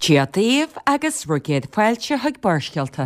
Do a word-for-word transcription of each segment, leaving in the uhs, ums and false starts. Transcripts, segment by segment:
Tíadaíomh agus rugéad fáilte thug bárscealta.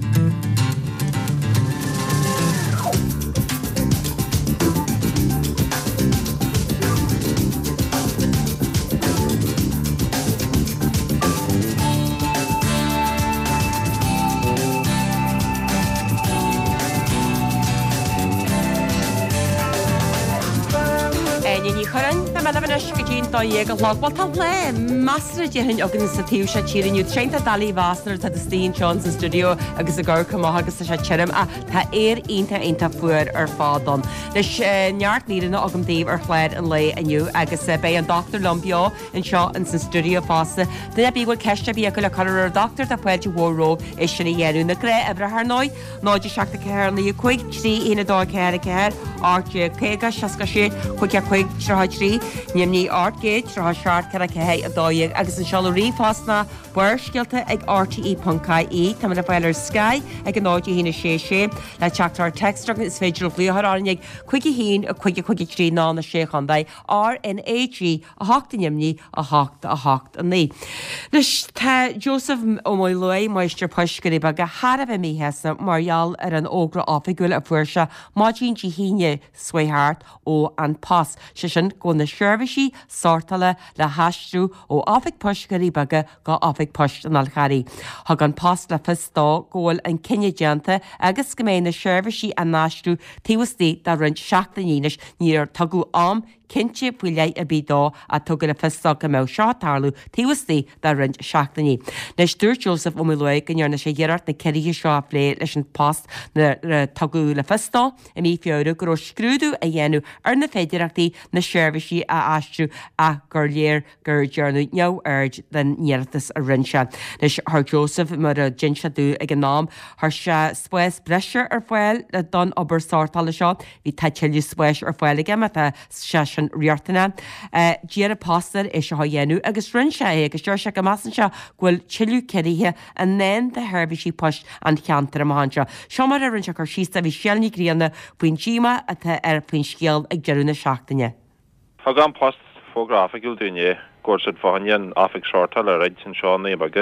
Dá go lágbal tá le Masra dehann organisatív se tíirniu treinta dalí Vasnar tá Steen Johnson studio agus a gur cumá agus se tíirm a tá éar ionta einta fuair ar fádon. Leis neart níanana agam daobh ar chléir an lei aniu agus bé an Doctor Lumbeo in seo in san studio fásta. Duna bíhfuil ceiste bí go le chuir ar doctor a fuidir bhróh is sinna dhéanú na gré ebre th nói náidir seachta ceir na chuig trí ina dá ceir a ceir áte chéga seaca sé chuig a chuig trá trí nimní átgéid trá seart ce a cehé a dóigh agus an seaí fásna buirscialta ag R T E dot I E tá na bhailir Sky ag an náidí hína sé sé le teachtar textach is féidir líothránig chuigi hín a chuige chuigi trí ná na séchandaid R N A G a hátaimní a hácht a hácht a ní. Leis tá Joseph ó mó le meisteir poisgurí bag go Harbh mí hesa marall ar an ógra áfigúil a fuairse mádín tí híine swaithart ó an pas se sin go na seirbhisí sártala le hastrú ó áfik poisgurí bag go áfik poist an alcharí. Thg an pas le fistá ggóil an cinenne deanta agus go mé na seirbhisí a nástrú tíhastí dar rint seachtaíis níor tagú am Kinche puile a bídá a tugur a fistá go mé seátarlú tíhastí dar rint seachtaí. Leis dúir Joseph ó le gnearna sé dhéart na ceirige seo lé leis an post na tagú le fistá i mí fiúra go scrúdú a dhéanú ar na féidirachtaí na seirbhisí a astrú a gur léir gur dearnú neo aird den neartas a rinse. Leis th Joseph mar a ginse dú ag an nám th se spéis breise ar foiil le don obair sáirtala seo hí teitiú spéis ar foiilige me a se an riartana. Díar a pastar is se dhéanú agus rinse é agus deir se go masan se ghfuil tiilú ceiríthe a nén de heirbhisí poist an cheantar amhanse. Seo mar a rinse chu sísta bhí sealní gríanana buin díma atá ar faoin scial ag dearúna seachtaine. Thg an post fógrafiúil dúine gur siad fáin áfik seirtal a réid sin seo na bagge.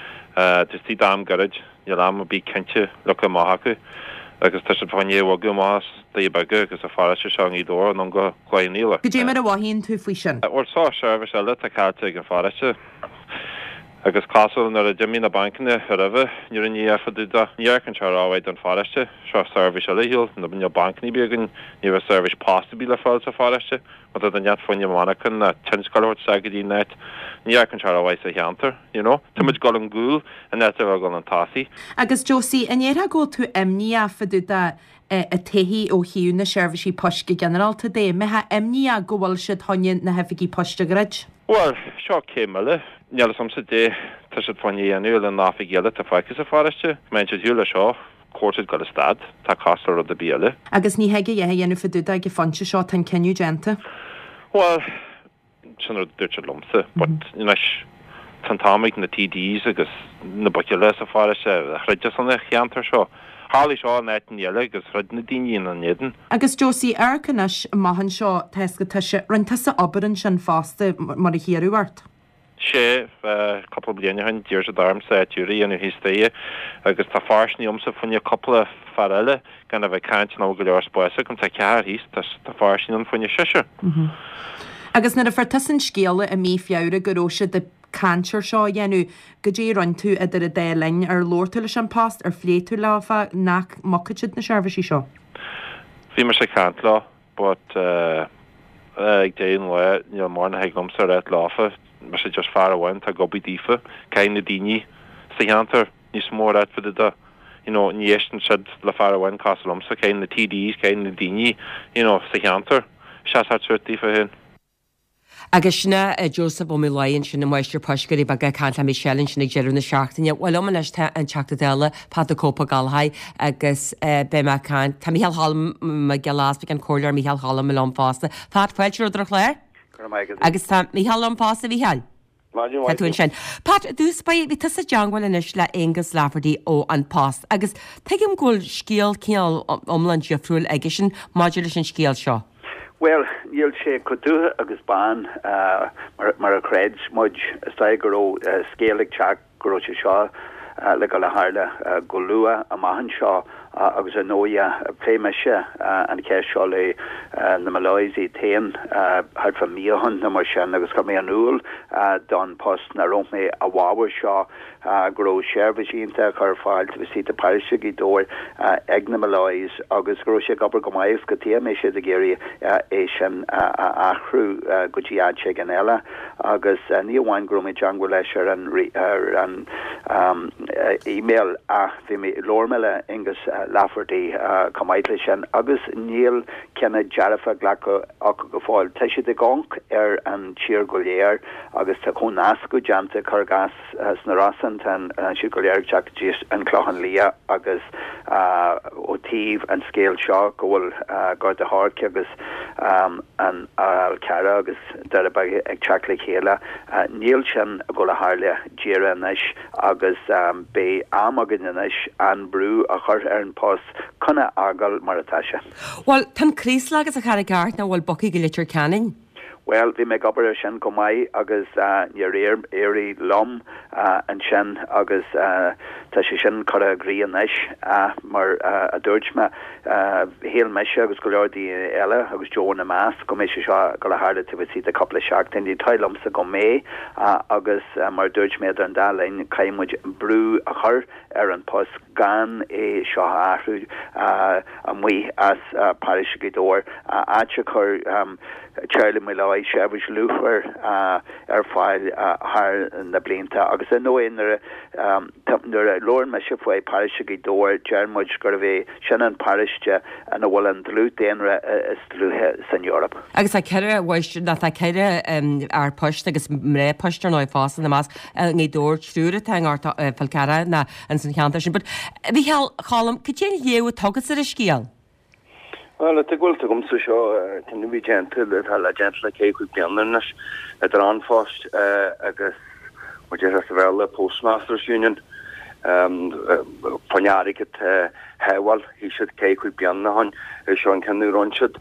Tus tí dám garid je am a bí cente le go maithacu agus tá fáin éhhagu más dé bagge agus a far se se í dó an go chláíile. Go dé mar a bhhíonn tú faoi sin. Ortá seirbh se le a caite an fariste. Agus castle nar a dimí na bankine a raheh nuair an nífadú níarcan se áhaid an fariste seo service a lehiúil na bin bankní began ní bh service possibí le fáil a fariste má an neat foine manachan na tinscoirt sagadí net níarcan se áhaid a cheantar, you know, tuid go an gúil a net a go an tasí. Agus Josie, anéar go tú imní a fadú a tahí ó hiú na seirbhisí poisce generalta dé, me ha imní a gohfuil siad hain na hefigí poiste grid? Well, seo céimele. Neala samsa dé tá siad fáinní anúil an náfa géala tá fáicas a fariste, meint siad dúla seo cuairtead go a stad tá castar a bíala. Agus ní heige dhéthe dhéanú faúda ag fanse seo tan ceniu genta? Well, sin dúirte lumsa, but inis tan támaigh na T Ds agus na bociile a fariste a chreidir sanna cheantar seo. Hála seo net an dhéile agus chreid na daoine an néan. Agus Josie arcanis maithan seo teisca tuise rintasa obaran sin fásta mar a chéarúhart. sé couple bliana han dear a darm sa túí an histéie agus tá farsní omsa funne couple farelle gan a bheith cant ná go leor spáise gom tá cear hís tá farsní an funne siise. Agus na a fertasan scéala a mí fiára goróise de cancer seo dhéanú go dé ran tú idir a délein ar lóirtula an past ar fléú lefa nach mocaid na seirbhisí seo. Bhí mar sé cant lá, but ag déon le mar na heaglamsa réit láfa mar sé just far ahhain tá gobi dífa céin na daoine sa cheantar níos mór réit fada da ní éistan siad le far ahhain casalomsa céin na T Ds céin na daoine sa cheantar se suirt dífa hin. Agus sinna Joseph ó Miláonn sin na meisteir poisgurí bag canta mí sellinn sinna dearú na seachtaine bhfuil am leiste an teachta déile pad cópa galhaid agus be me can Tá Michael Hallam me gelás be an choir Michael Hallam me lom fásta. Tá foiidir drach léir? Agus tá Michael lom fásta bhí heil? Tún sin. Pat dús ba bhí tas a deanghil inis le Angus Lafferty ó an past agus teigim ghfuil scéal céal omland diafriúil aige sin maidir sin scéal seo. Well, níl sé codúthe agus bán mar a creid muid sta go scéalaigh teach go se seo le go le hála go lua a maihan seo agus a nóia pléimeise an cé seo le na Malóisí tain had fa míhan na mar sin agus go mé an úl don post na romé a bháhar seo gro sérbhíonnta chu fáil tu sí a páise í dóir ag na Malóis agus gro sé gobar go maiomh go tí mé sé a géirí é sin achrú gotí sé gan eile agus ní bhhain gromid John leis ar an e-mail a bhí mé lormeile ingus Lafferty comáidle sin agus níl cenne dearafa ghlacha ach go fáil teisi de gonc ar an tír go léir agus tá chun nasco deanta chugas sna rasan tan si go léir teach an chlochan lia agus ó tíh an scéal seo gohfuil gar de háce agus an cara agus de ag teach le chéile níl sin a go le hále díra inis agus bé am agin inis an brú a chur ar an pós chuna agal mar atáise. Well, tan crís agus a char gart na bhfuil boci go litir canin? Well, bhí me gobar sin go mai agus ní réir éirí lom an sin agus tá sé sin chu a grí an isis mar a dúirt me héal meise agus go leordí eile agus Jo na más go mé se seo go le hála tu sí a coppla seachtain dí taillamsa go mé agus mar dúirt méid an dálainn caiimmuid brú a chur ar an pos gan é seo ahrú a muoi as Paris Gidor áte chur Charlie Malloy Shabbish Lufer ar fáil haar na blinta agus a nóin er er Lord me se foi Paris Gidor Germud gur bvé Shannon Pariste an a bhfuil an dlú déanre is dlúthe san Europe. Agus a ceire bhaist na a ceire ar poist agus mré poistar ná fásan na más ní dúir trúre te falcara na an san cheanta sin, but bhí chalam cé léú tugus ar a scíal? Well, it gold to come to show can be gentle it hall a gentle cake with pianos at an first I guess which is as well the Postmasters Union um Panyari at Hewell he should cake with piano on Sean can run should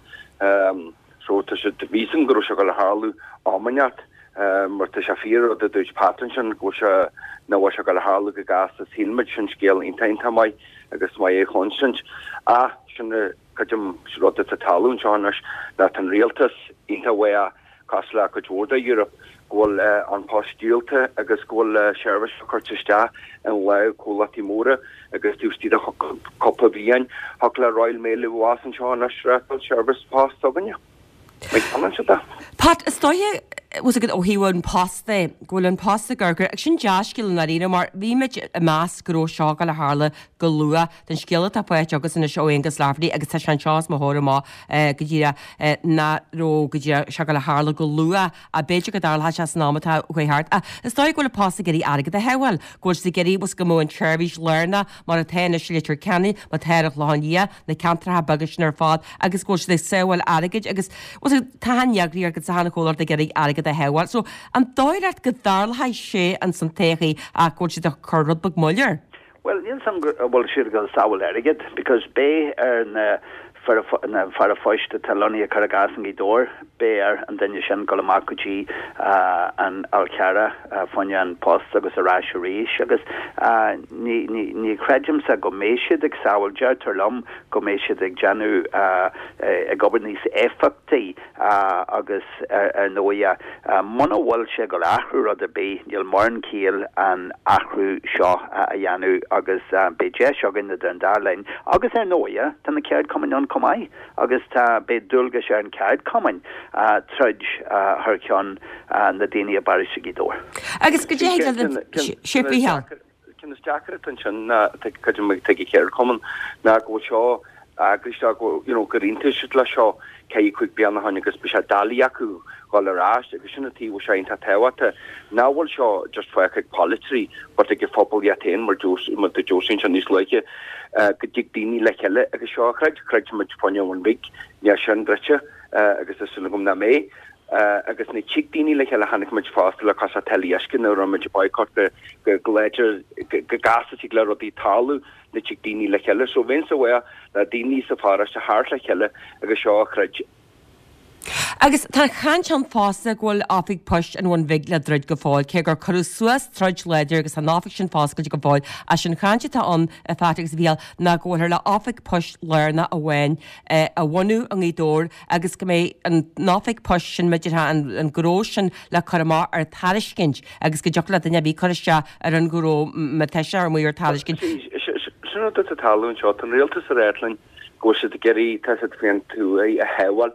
um so to should be some grosha harlu omanyat um but the shafir the Dutch patron go na was harlu gas the hilmich scale in time tamai I guess my constant ah shouldn't Kajum slot at talún Johners that an realtas inta wea Casla Kajorda Europe gol an postulta agus gol service cortista and wow cola timura agus tusti the couple of yen hakla Royal Mail was and Johners service pass oganya. Make comment to that. Pat stoye was a good oh he won pasta gol an pasta gurgur sin jaskil na rina mar vi me a mas gro shogal a harle golua den skilla a poet agus in a show agus Lafferty agus tashan chas ma hora ma gajira na ro gajira shogal a harle golua a beje gadal ha chas namata we hart a stoy gol pasta geri arga the hewel gol si geri was go mo an chervish learna mar a ten litter canny but hair of lahania na cantra ha bagishner fad agus gol they sewel argage agus was a tanya gri agus hana color the geri arga the hewal so an doirat gadal ha she and some techi a gol si the currod bug muller. Well, in some well, sure go sawal erigid because bay er na for a for a fish to Talonia Karagasan door bear and then you shan Golamakuchi uh and Alcara uh Fonya and Post agus a rashuri agus uh ni ni ni crejum sa gomesha de sawal jar terlum gomesha de janu uh a governis effecti uh agus er noya mono wal shegol ahru or the bay you'll morn keel and ahru shaw a yanu agus be jesh in the darling agus er noya then the card coming on come I agus ta be dulga sé an card coming uh trudge uh herkion and the Dania Barishigidor. Agus go dé shippy hell. Can jacket attention na take take care common na go show agrista go you know good intish la show kay quick be on the honigus bisha daliaku golarash visionity was shine tatawata now will show just for a quick poetry but they give football yet in more juice with the juice in this like uh dik dini lekele a show crowd crowd much ponyo one big ya shan drecha uh agus sulgum na me uh agus ni chick dini lekele hanik much fast la casa teliaskin or much boycott the glacier gas sigla di talu the chick dini lekele so when so where that dini safara sa heart lekele a show crowd Agus tá chan an fásta ghfuil áfik push an bhain bhig le druid go fáil, cé gur chuú suas troid leidir agus an áfik sin fáscail go fáil a sin chainte tá an a fátegus bhíal na ghfuil le áfik push learna a bhain a bhainú an ídór agus go mé an náfik push sin meidir an goró sin le chumá ar tariscint agus go deoch le daine bhí chuiste ar an goró me teise ar muir tariscint. Sin a talún seo an réaltas a réitlein go se de geirí te féan tú a hewal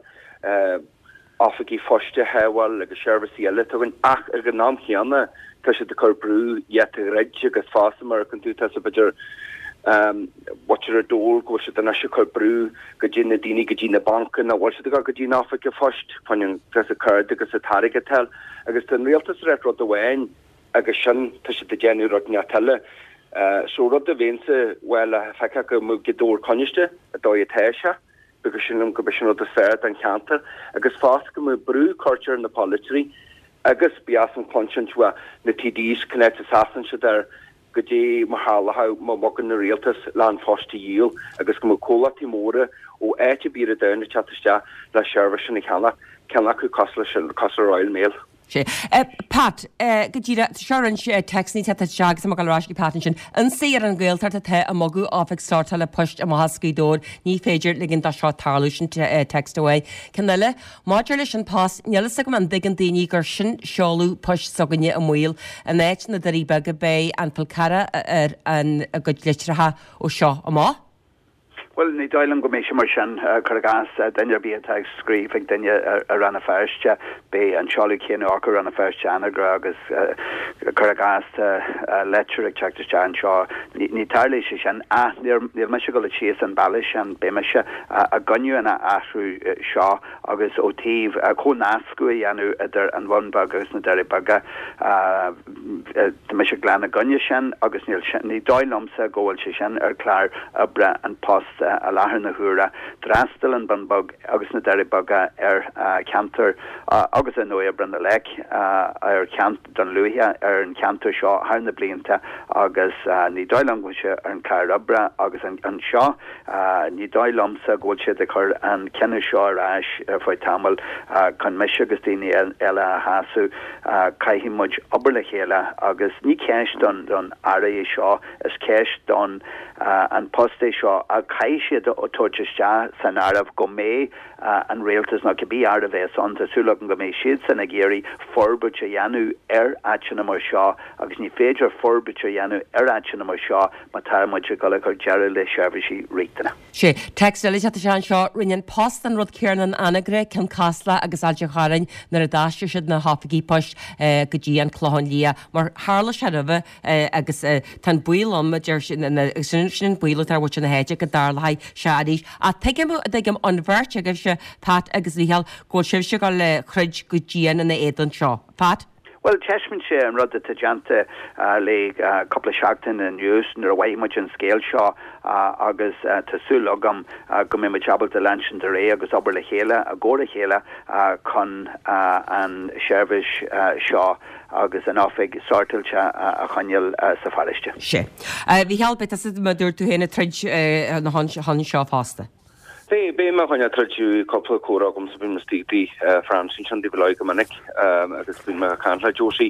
áfagí foste hewal agus seirbhí eile tugann ach ar go nám cheanna tá sé de chur brú iet réid agus fásamar an tú te beidir watcher a dóol go se den se chur brú go dtí na daine go dtí na banken a war se go go dtí áfagí fost fan te a card agus a tarig tel agus den réaltas ré rot ahhain agus sin te se de genú rot telle. So rud a vése well a fe go mu gedóor koniste a dó teise begus sin go be sin a fer an canter agus fast go mu brú culture na poetry agus bias an conscience wa na T Ds connect assassin se der godé mahall ha ma mokken na realtas land fosti yiel agus go cola timore ó ete bí a dane chatiste le service in Canada Canada ku cosle cos Royal Mail. Pat go dtíra sean textní te seag sem galráisci patin sin an sé ar an ggéiltar a the a mogu áfik startal le puist a mahascaídór ní féidir ligin da seo tarlú sin textaway. Canile Máidir leis an pas neala go an digan daoine gur sin seolú puist soganne a mhuiil a néit na darí bega bé an pilcara ar an a go litratha ó seo a má. Well, ni dailen go méisi mar sin chugas denir bí ag scríb ag dunne a ranna feirste bé an Charlie chéan águr ranna feirste anagra agus chugas letir ag teachtas an seo ní tarlé sé sin a níor me go le sios an bailise an béimeise a gonne an ahrú seo agus ótíh có nácu anú idir an bhanbag agus na deir baga me se glean a gonne sin agus ní dáilomsa ggóil sé sin ar chlár a bre an post a láthir na húra drastal an banbog agus na deir baga ar cantar agus an nua brenda le ar cant don luithe ar an cantar seo haar na blianta agus ní dáilm go se ar an cair abra agus an seo ní dáilmsa ggóil se de chur an cenne seo ráis foioi tamil chun meisi agus daine eile a hasú caihímuid obair le chéile agus ní ceist don don ara é seo is ceist don an posté seo a cai siad ó tóirteiste san arabh go mé an réaltas ná go bí arabh é son tasúlagan go mé siad san a géirí forbute dhéanú ar aitna mar seo agus ní féidir forbute dhéanú ar aitna mar seo má tarmuide go le chu dearú le seirbhísí riachtainna. sé textil te sean seo rinnean post an rud cearnan anagre cin casla agus ailte charin nar a dáiste siad na hafaí poist go dtí an chláin lia mar hála se rah agus tan builm sin sin buile tar bhte na héide go darlaid seadís a teigem agam anhairt agus se pat agus líhall ggó sibh se go le chruid go ddíana na éan seo. Pat? Well, teismin sé an rud a tajanta le couple seachtain an news nar a bhaimiid an scéil seo agus tasúil agam go mé jabal de lansin de ré agus obair le chéile a ggóra chéile chun an seirbhís seo agus an áfik sartilse a chaneal sa fariste. sé. Bhí healbeit a dúir tú héna trid na han seo fásta. Bé bé me chuine treú coppla córa gom sa bin mastítí Francin sin di bhile go manic agus bhí me canla Josie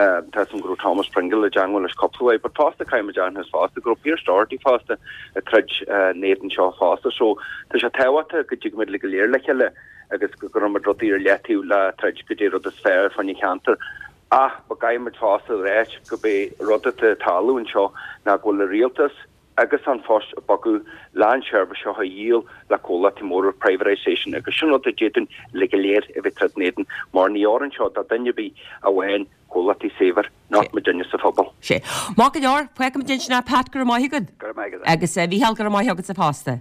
tá an grú Thomas Pringle a Janhil leis coppla, but fásta caiim Jan has fásta grú Pierre Starty fásta a treid néan seo fásta, so tá sé tehata go dtí mid le go léir le heile agus go go mar rodí ar letíú le treid go dé rud a sfér fan cantar. Ah, ba gaiim fásta réit go bé rudda talú an seo na ghfuil le rialtas agus an fós a bagu land service seo ha yiel la cola timor privatization agus sin a jetin legaléir a bit trednéden mar ní oran seo dat danne bí a wein cola tí saver not me dunne sa fobal. sé. Má go leor pu am dinna pat go mai good. Agus bhí hel go mai agad sa pásta.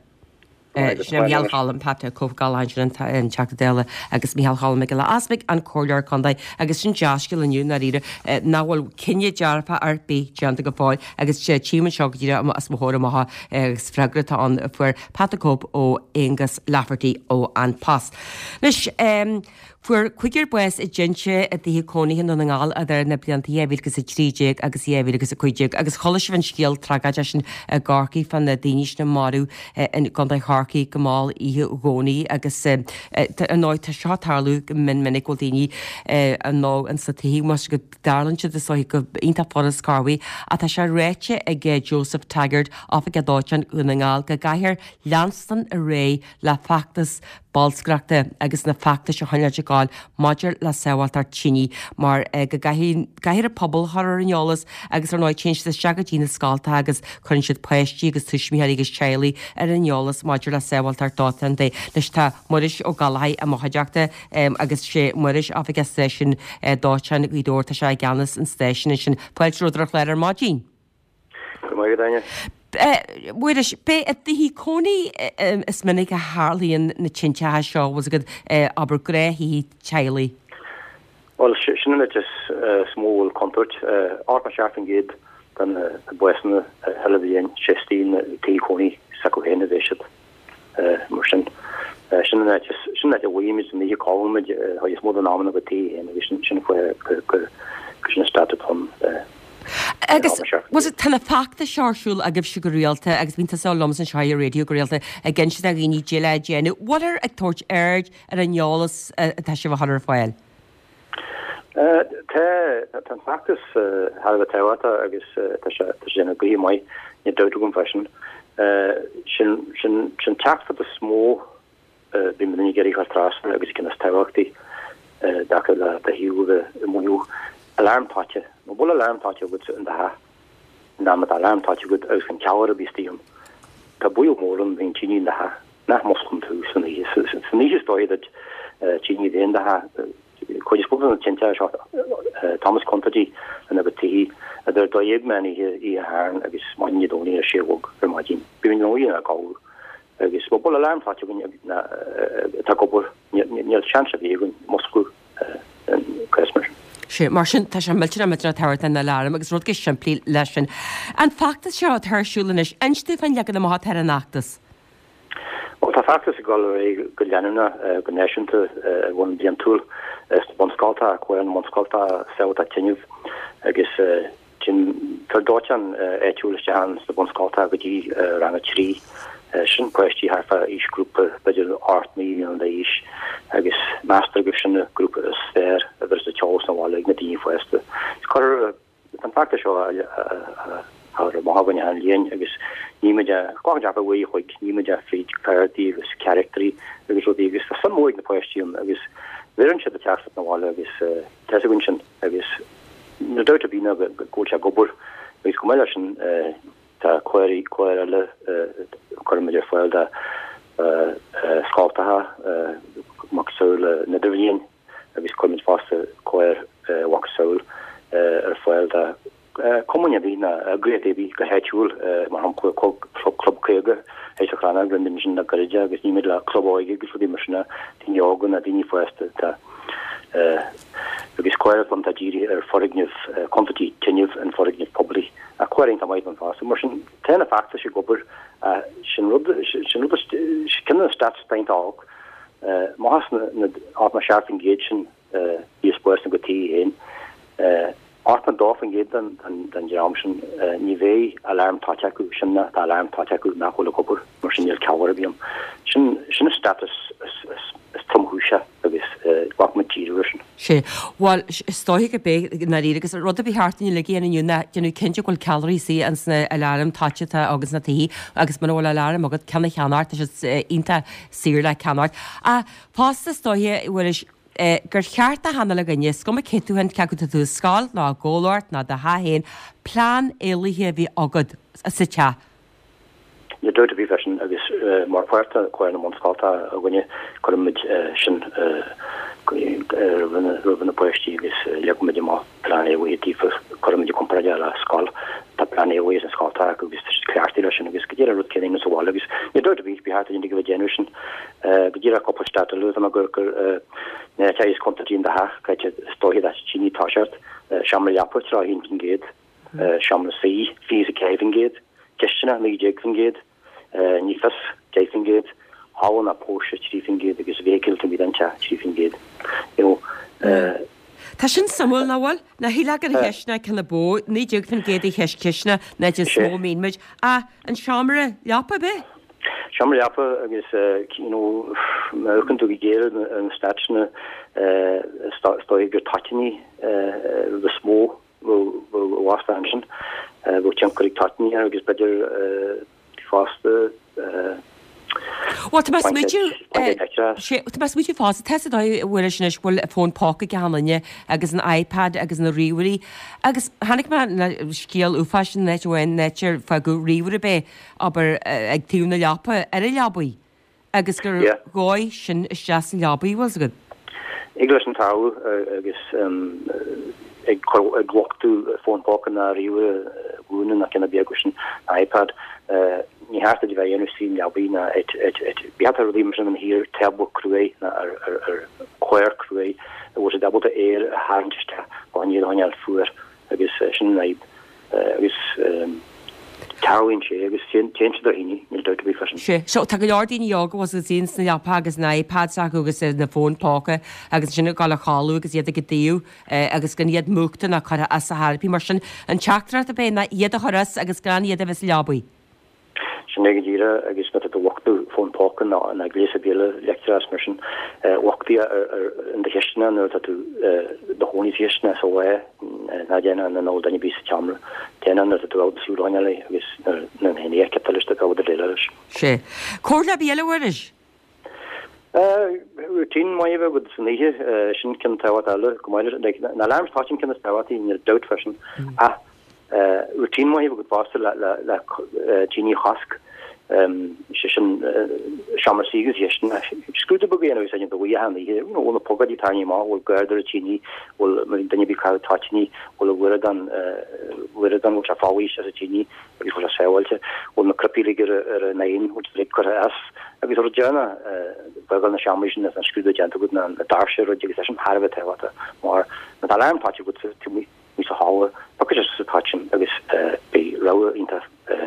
Sinheal chalam pata cóhgáin an teadéile agus míhall chalam me le asmic an cóir chundaid agus sin deascail aniu na ide náhfuil cinenne dearfa ar bí deanta go fáil agus sé tíman seoíre as mthra maitha agus freigrata an fuair patacób ó Angus Lafferty ó an pas. Nus fuair chuigiir bues i djinse a dtí cónaíon an ngáil a d na blianta éhil agus a tríide agus éhil agus a chuideag agus cholas van scéal tragaide sin a gácaí fan na daoine na marú in gan Parky gomáil í gcónaí agus an náid tá seotarlú min minic go daoine an ná an satíí mas go darlanse de só go ionta forras carhaí a tá se réite ag Joseph Taggart áfa go dáin unaáil go gaiithir leanstan a ré le factas balscreachta agus na facta se haine gáil maidir le saohailt ar tíní mar go gaiithir a pobl thar an eolas agus ar náid chéint seagadtína scáilta agus chun siad poisttí agus tuismíhead agus tealaí ar an eolas maidir le saohailt ar dátan dé leis tá muris ó galhaid a mothaideachta agus sé muris á agus station dátean í dúirta se ganas an station sin poiltróidir léir ar mádín. Buidir bé a dhí cónaí is minic a hálíonn na tintethe seo was go aber gréithí tealaí. Well sin just smó contort á seafan géad gan buisna helhíon sixteen tí cónaí sa go héna bhéisiid mar sin sin sin a bhhuiimiid ní cáid ha is mód an námanna go tí héna bhí sin sin sin statu chun. Agus was it tanna facta searsúil a gibh si go réalta agus bínta á lomas an seir radio go réalta a gin si a ghoí déile déanú. What ar ag tuairt aird ar an neolalas tá si bh hadar fáil? Tá tan factas hal a teata agus sin a go mai ní doutu gom fashion sin sin sin tacht a smó bí man geri tras agus kin tewachtti da a hiú moú alarmtáte no bol alarmtáte go in de ha na met alarmtáte go aus an kouwer bestium Tá buú mórum vin tíní de ha nach moskum tú san ní stoi dat tíní dé de ha Koispo an tinta Thomas Contady an a tí a er doéb men i haar agus man doni a séog er magin. Bi no a ga agus bo alarmfa takopur chans gon Moscú Christmas. sé mar sin tá sem milltir metra teirt an na lám agus rud gus sin plí leis sin. An factas seo thsúlanis einstí fan legan am ar an nachtas. Tá factas go go lenne go neisianta bhin blian túl bonscalta a chuir an bonscalta saout a tinniuh agus tar dáan éúlaiste an na bonscalta go dtí rang a trí sin poisttí harfa isgrúpa beidir art míon de is agus meastar go sinna grúpa is sfér a bheit a teos na bháil ag na daoine foiiste. Chu an facta seo ar máhain an líon agus níimeide gáideap a bhí chuig níimeide féid clarity agus characterí agus rodí agus san móid na poistíún agus bhéann se a teachta na bháile agus tehain sin agus na douta bína ggóte gobur agus go meile sin tá cuairí cuair le chuimiidir foiil de scáiltathe maxúil na dohíon agus chuimiid fásta cuair waxúil ar foiil de Kommun vína a gré bí go heúl mar ham clubcéige hééis achrana grindin sin na goide agus ní le clubáige gus dí marna tí jogan a daní foiiste tá agus cuair an tadíri ar forignih competí tinniuh an forignih publi a cuaring a maid an fá mar sin tena facta se gobur sin kinne statspeint ág má na á sharfing gé sin í spo go tí héin Artman dofin géad an den jaamsin ní bvé alarmtáteú sinna alarmtáteú nachhol gobur mar sin níl cehar bíam. Sin sin status is tromhúse agus wamattísin. sé bháil stoigh go bé na ri agus rud a bhí hartaí le géana nniuúna genú cinnte goil calorí sí an sna alarm táte agus na taí agus man bhil alarm agad cena cheanart inta sir le ceanart. A pásta stoithe bhfuil gur cheart a hanna le gannne go a ceúhann ce go tú sáil ná ggóirt ná de hahéin plán élathe bhí agad a sa te. Je dúirt a bhí fesin agus mar puirta chuir na mscáta a gine chuid sin rubanna poisttí agus lemuid má plán éhí tífa chuid comparaide le sáil tá plán éhí an sáilta agus cleartí lei sin agus go dtíar rud céine sa bháil agus je dúirt a bhí beharta innig go déanú sin go dtíar a coppastáta lu a gur gur ne teis kontatín de ha kait stohi dat chini tashart shamle yapur tra hinkin géad shamle sí fi a caving géad kena me jegin géad nifas jefin géad hawan a Porsche chiefing géad agus vehicle to den chiefing géad you Tá sin samúil náhil na hí legar a heisna cena bó ní dúg fan géad i heis cisna na de smó mímuid a an seaamara leapa be? Seaamar leapa agus kan tú géir an stana stoi gur tatini de smó wasstanchen go tjankorig tatni agus beidir faste Wat mas muú fá te bhfuir sin bhfuil a fón páca gahanne agus an iPad agus na riúí agus hanig me na scéal ufasin net bhhain netir fe go riúra bé aber ag túúna leapa ar a leabaí agus gur gáid sin is deas an leabaí bhil go. Ig leis an tá agus ag glochtú fónpáca na riúra gúna na cinna beagsin iPad ní hásta bheith dhéanú sí leabína beat ar límar an hir tebo crué na ar choir crué bhfu sé dabbalta éir a háintiste bhaíad haneal fuair agus sin naib agus táhainn sé agus téint do híine níl dúirt bhí fasin. sé so tá go leordíine joga was sin na leapa agus na iPad agus na fónpáca agus sinna gáil a chaú agus iad go dtíú agus gan iad múta na chu as a hápí mar sin an teachtra a bé na iad a choras agus gan iad a bheits leabaí. Negedíre agus met de wachtú fón páken na na glése bele lecturasmersen wachtti er in de gestene nu dat de honig gestene so we na an no dan bí chamre ten an dat wel besoelangele agus na hen kaptaliste go de le. sé Cóla bíeleis? Routine mai go sanige sin ken ta alle go na alarmstation ken ta in je dood fashion ah routine mai go pas le Genie Hask sin seaamar sigus jechten skúte begéan se do han on pogad tani má ol garder Genie ol danne bí tani ol wi dan wi dan a fáí a Genie vi fo a sewalte ol na krapiliger er nain hol le as agus or jana begal na seamission an skúde gent go na darse ro harve te mar na alarm pat go to mi mis a hawe pak touchen agus be ra inta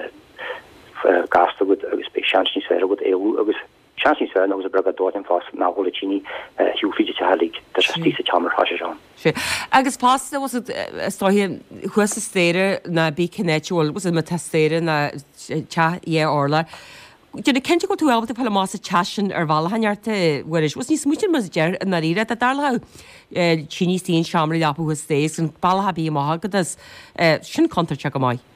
gasta goed agus be chansní sfére goed EU agus chansní sfére agus a brega doin fas na hole Genie hiú fi halig dat tí se chammer ha an. sé agus pas was stoi chu stéire na bí kinnéol was me testéire na é orla. Dina ken go tú alba pe más a chasin ar bhla hanarte bhuiis was ní smútin mas dear an naíre a darla Genie tíon seaamra leapa hu stééis an ballha bí mágadas sin contarte go mai.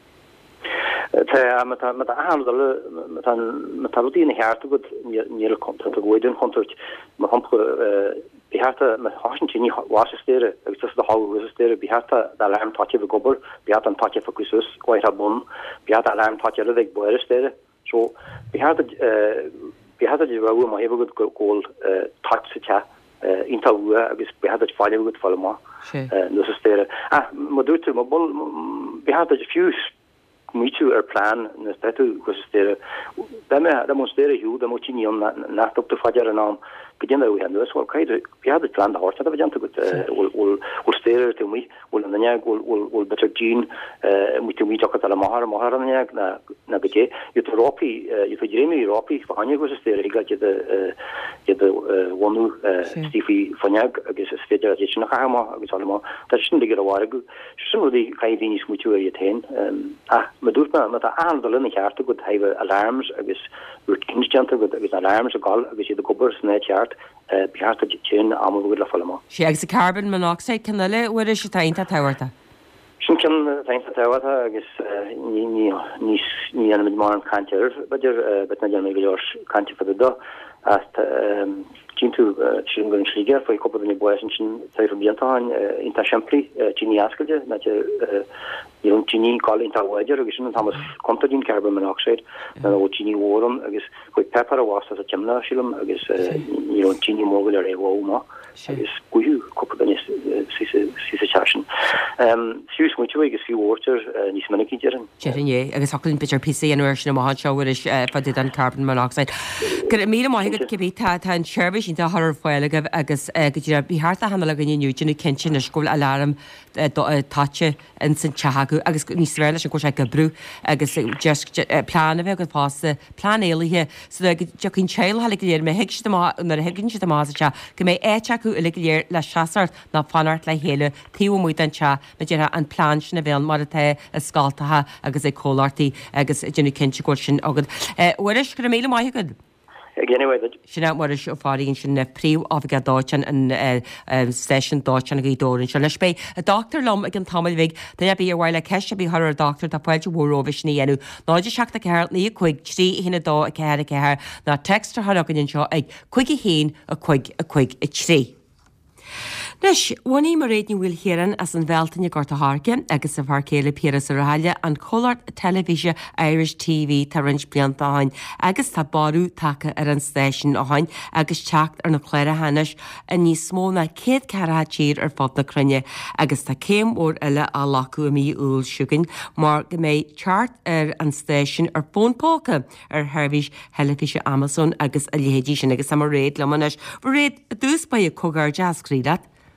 metallodíine herte go níle kont goiden kontort ma kom beharte me hasgenie wasstére agus de hallstére beharte de alarm tatje we gober behat an tatje fokusus go ha bon behat alarm tatje le boerestére so beharte beharte je ra ma even go gool tat se intal agus behad fall goed fall ma nusstére ah ma do ma bol behad fus muú ar plan na steú gostere demonstrere hiú de motí nach op de fajar an naam begin hen wel kaidir had plan hart a gent go stere te mi an better Jean moet mi a mar mar an na na begé je ropi je rémi ropi han go stere ik je de je de wonu stifi fanjag agus spe nach ha agus allemaal dat is ligger a war go so die ka die moet je heen ah me doet me met de aanvullen ik hart goed have alarms agus routinejanter goed agus alarms gal agus je de kobbers net jaart beart tjin am go le fall. sé ag sa carbon monoxide can le fu is se tainta tahairta. Sin kan tainta tahairta agus ní ní an mar an kantir, beidir bet na mé go kanti fa do as tú sin gon sliger foi ko in bo sin ambientáin inta champli Genie askelge na Iron Genie call inta wager agus Thomas contadín carbon monoxide na o Genie warm agus foi pepper a was a chemna silum agus Iron Genie mogul er ewo ma agus goju ko si si chachen siús mu agus fi water nís man kiieren. Jeé agus holinn bitter P C an na má show is fa an carbon monoxide. Gu mí mai go gebí tá an seirbis sínta thar foiile agus go bíthart a hanna le gine nniuúna cinnte na scóil alarm táte in san teagu agus níos réile sin go sé go brú agus plánna bheith go pásta plán éalathe so cinn teil ha léir mé hiic nar higann si má se go mé éteachú i léir le seaart ná fanart le héile tíú muid an te na ddéire an plán sin na bhéal mar a a scátathe agus é cólartaí agus duna cinnte go sin agad. Uiris go mé mai go? Sinna mar is fáíonn sin na príomh ága dáin an station dáin a dórin se leis bé a doctor lom ag an tamilhig de bí bhhaile ceiste bí thar doctor tá foiilte bhróvis ní enú náidir seachta ceart ní chuig trí hína dá a ceir a ceir ná textar thuginn seo ag chuig i héin a chuig a chuig i trí. Leis, bhaí mar réadní bhfuil chéan as an bheltainine gorta háce agus a bharcéile Piras a Rahaile an choláart televíse Irish T V tar rins blianta hain agus tá barú take ar an station a hain agus teacht ar na chléire hanis a níos smó na céad cerathe tír ar fod na crunne agus tá céim ór eile a lacu a mí úil siúgin mar go méid teart ar an station ar fónpáca ar Herbhís televíse Amazon agus a léhédí sin agus sam réad lemanis bh réad a dús ba a cogar jazzcrídat.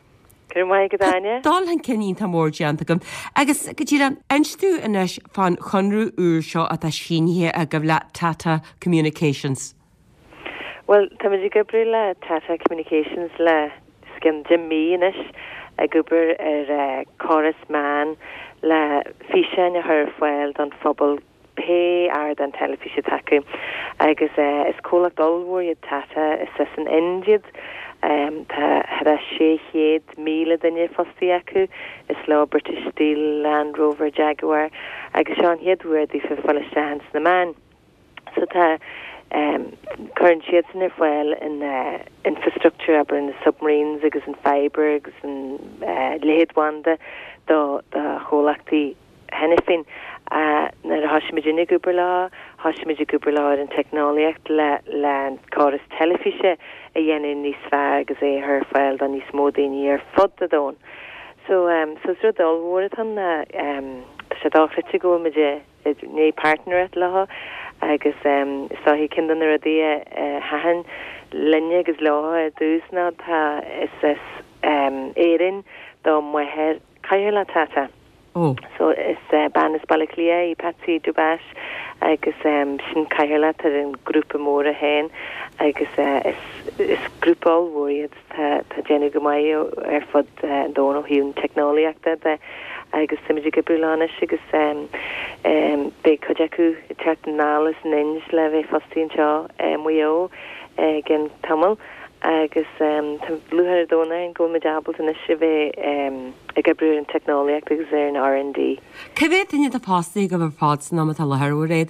Dal han cinnín tá mór deanta gom. Agus go dtí an einstú inis fan chunrú úr seo a tá sínhe a go le Tata Communications. Well, tá muidir gobre le Tata Communications le skin Jim mí inis a gobar ar choras man le fiise a thar foiil don phobal pe ar den telefíe takeú agus is cólacht dulhór iad Tata is as an Indiad. Um, tá had a sé héad míle danne fostí acu is lá British Steel, Land Rover, Jaguar agus seán héadúir dí fi fallistehans na man. So tá um, current siad san ar foiil in uh, infrastructure aber in the submarines agus in fibre agus in uh, léadwanda do da chólachtaí hennefin uh, na a hasimiidirnig gobar lá hasimiidir gobar lá an technoliacht le le choras telefíe a dhéanaan níos fearr agus é thar foiil don níos mó daoine ar fud a dón. So um, so is rud dulhór an um, sé dáchlitte go meide né partner letha agus um, sáhí cindan ar a dí uh, hahan linne agus lá a dúsna tá is is um, éirin do muheir caiir le Tata. Oh. So is uh, Banas Balaclia I Patsy Dubash agus um, sin caiirla ar an grúpa mór a hain agus uh, is, is grúpáil mhóriad tá déanú go maiú ar fod uh, dóna hiún technoliaachta de agus simidir go brúlána agus um, um, be codeacu teart nálas ninj le bheith fostíon seo muo uh, gen tamil agus um, luhar dóna an go medabal in si bheith um, ag brú an technoliacht agus ar an R and D. Ce bhéh daine a pástaí go bhar fád ná a lethú réad?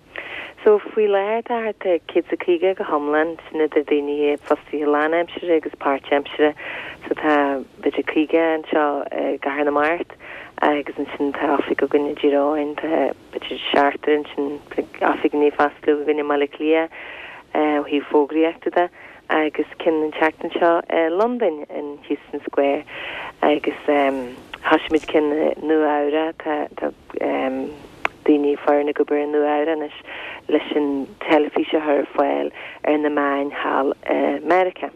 So fhui leir a kids a críige go homlan sinna a daine fostí láimsere agus páirtempsere so tá bit a críige an seo gar na mart agus an sin tá afik go gunne giráin tá bit seaartar sin afik ní fastlu gunne mallia hí fógriachta agus cin an teachtan seo London in Houston Square agus um, hasimiid cin nu ára tá um, daoine fearna go bar nu ára leis an telefíe thar foiil ar na main hall America.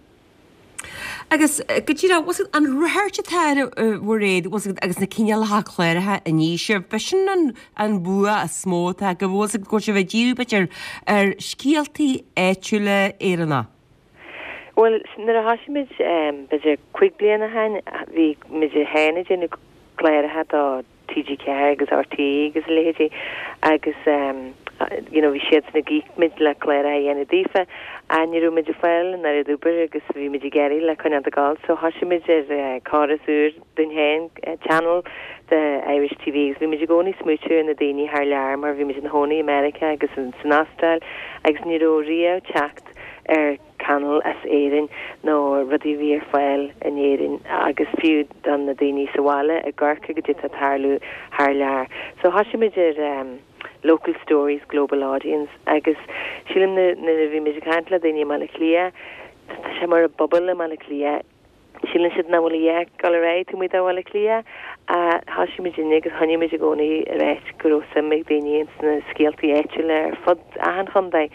Agus go dtí was an ruirte teire bhór réad was agus na cineal ha chléirethe a níise besin an an bua a smóta go bhs go se bheith díúbeit ar ar scialtaí éitiúile éanna. Well, na a hasimiid um, beidir chuig bliana hain bhí miidir héna déanú chléirethe á T G K agus R T E agus léhétí agus um, you know, vi sé na geek mid le chléire dhéana dífa a niú mid foiil na a dúber agus bhí mid geirí le chuine a gáil, so hasimiid ar choras den hen channel de Irish T V vi mid goni smúú na daine haar lear mar bhí mid an hónaí America agus an Sanastal agus níró rio techt ar canal as éirin nó rudí bhí ar foiil in éirin agus fiú don na daoine saháile a gcurcha go dtí a tarlú haar lear. So hasimiid ar um, local stories, global audience agus sílim na bhí mid cantla daoine mala clia tá sé mar a bobbal mala clia sílan siad na bhfuil dhé gal réid tú muid bhla clia a hasimiid agus honimiid gcónaí réit go sam méid daoine na scialtaí éitiúile ar fud ahan chundaid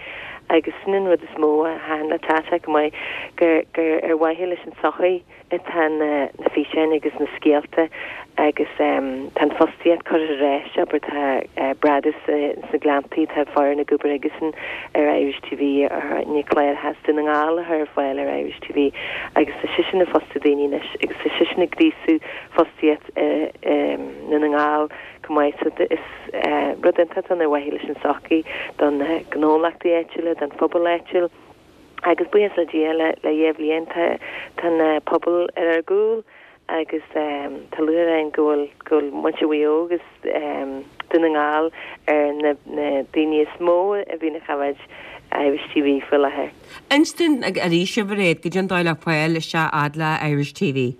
agus snin rud is mó a han le tata mai gur gur ar waihé leis an sochaí it tan na fisin agus na scialta agus um, tan fostiad chu a réis aber tá uh, bradis uh, sa glantaí tá fáir na gobar agusan ar Irish T V ar ní Claire Haston an gála ar fáil ar Irish T V agus sa sisin na fostadéine agus sa sisin na grísú fostiad uh, um, na an gál cumai so is uh, rudenta an ar waihé leis an sochaí don uh, gnólachtaí éitiile don phobal éitiil agus buas le díile le dhéhlíon tan uh, pobl ar ar gúil agus um, talúir ein ggóil ggóil muintehío agus um, duna ngáil ar na, na daine smó a bhí na chahaid Irish T V full air. Instant a ríise bhréad go dún dáile foiil se adla Irish T V.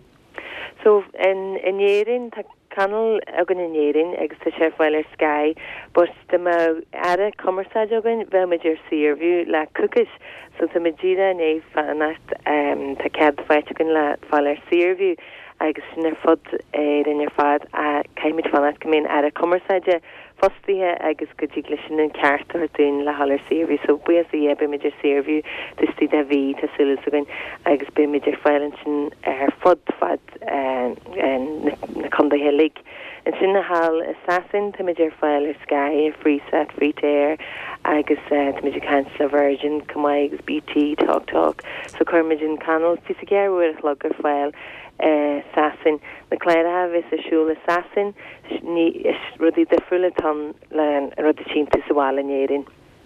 So in inéirin tá canal agan inéirin agus tá sé foiil ar Sky, but tá má ara commerceáid agan bheith meidir Searview le cookies, so tá medíra né fannacht um, tá cead foiit agan le foiil ar Searview agus sin ar fod ar in ar fad a caiimid fannacht go mbeadh ara commerceáide fostíthe agus go dtí lei sin an ceart ar dún le hallar Searview, so buas a dhé be meidir Searview dus tí a bhí tá sulas agan agus be meidir foiil sin ar fod fad um, na condaithe lig. And sin na hall assassin tá meidir foiil ar Sky, Freesat, Freeteir agus uh, tá meidir cancel Virgin, Cumai agus B T, Talk Talk, so chuirmid in canal fi a ggéir uair a log ar foiil Uh, assassin na Claire ha is a siúl assassin ní is rudí defriúle tan le rud tínta sahálanéirin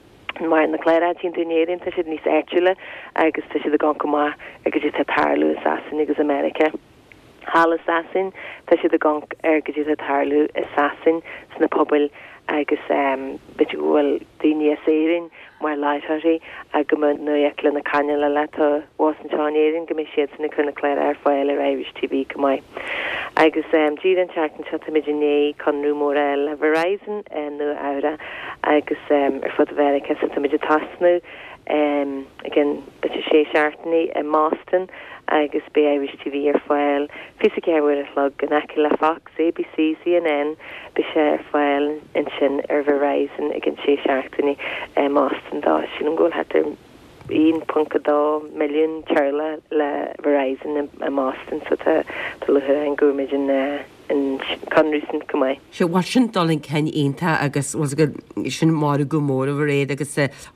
mar na Claire tíntanéirin tá si níos éitiúile agus tá si a gan comá agus tá tarlú assassin agus America. Hall assassin tá si a gan agus a tarlú assassin sna pobl agus um, bitúil daine séirin mar leithaí a go nuach le na canile le tá wasan seanéirin go mé siad sanna chuna Claire ar foiil ar Irish T V go mai. Agus um, díad an teachtain se tá midné chunrú mór le Verizon uh, nu ára agus um, ar fud America sa tá mididir tasnú um, again bit sé seaartnaí a Máston agus be Irish T V ar foiil fi a ceir a slug gan aici le Fox, A B C, C N N be sé ar foiil in sin ar Verizon agin sé seaartnaí a Máston dá sin an ggóil hat one point two milliún charla le Verizon a Máston so tá luthir an gúmid in uh, in conrúsin cumai. Se war sin dolin cen einta agus was go sin mar go mór over réad agus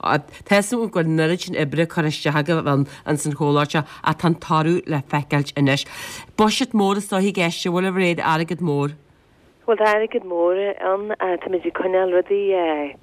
teú go nuid sin ibre choisteaga an an san hóláte a tan tarú le feiceilt inis. Boisiid mór is hí geiste bhfuil a réad agad mór? Well agad mór an tá meidir coinál rudí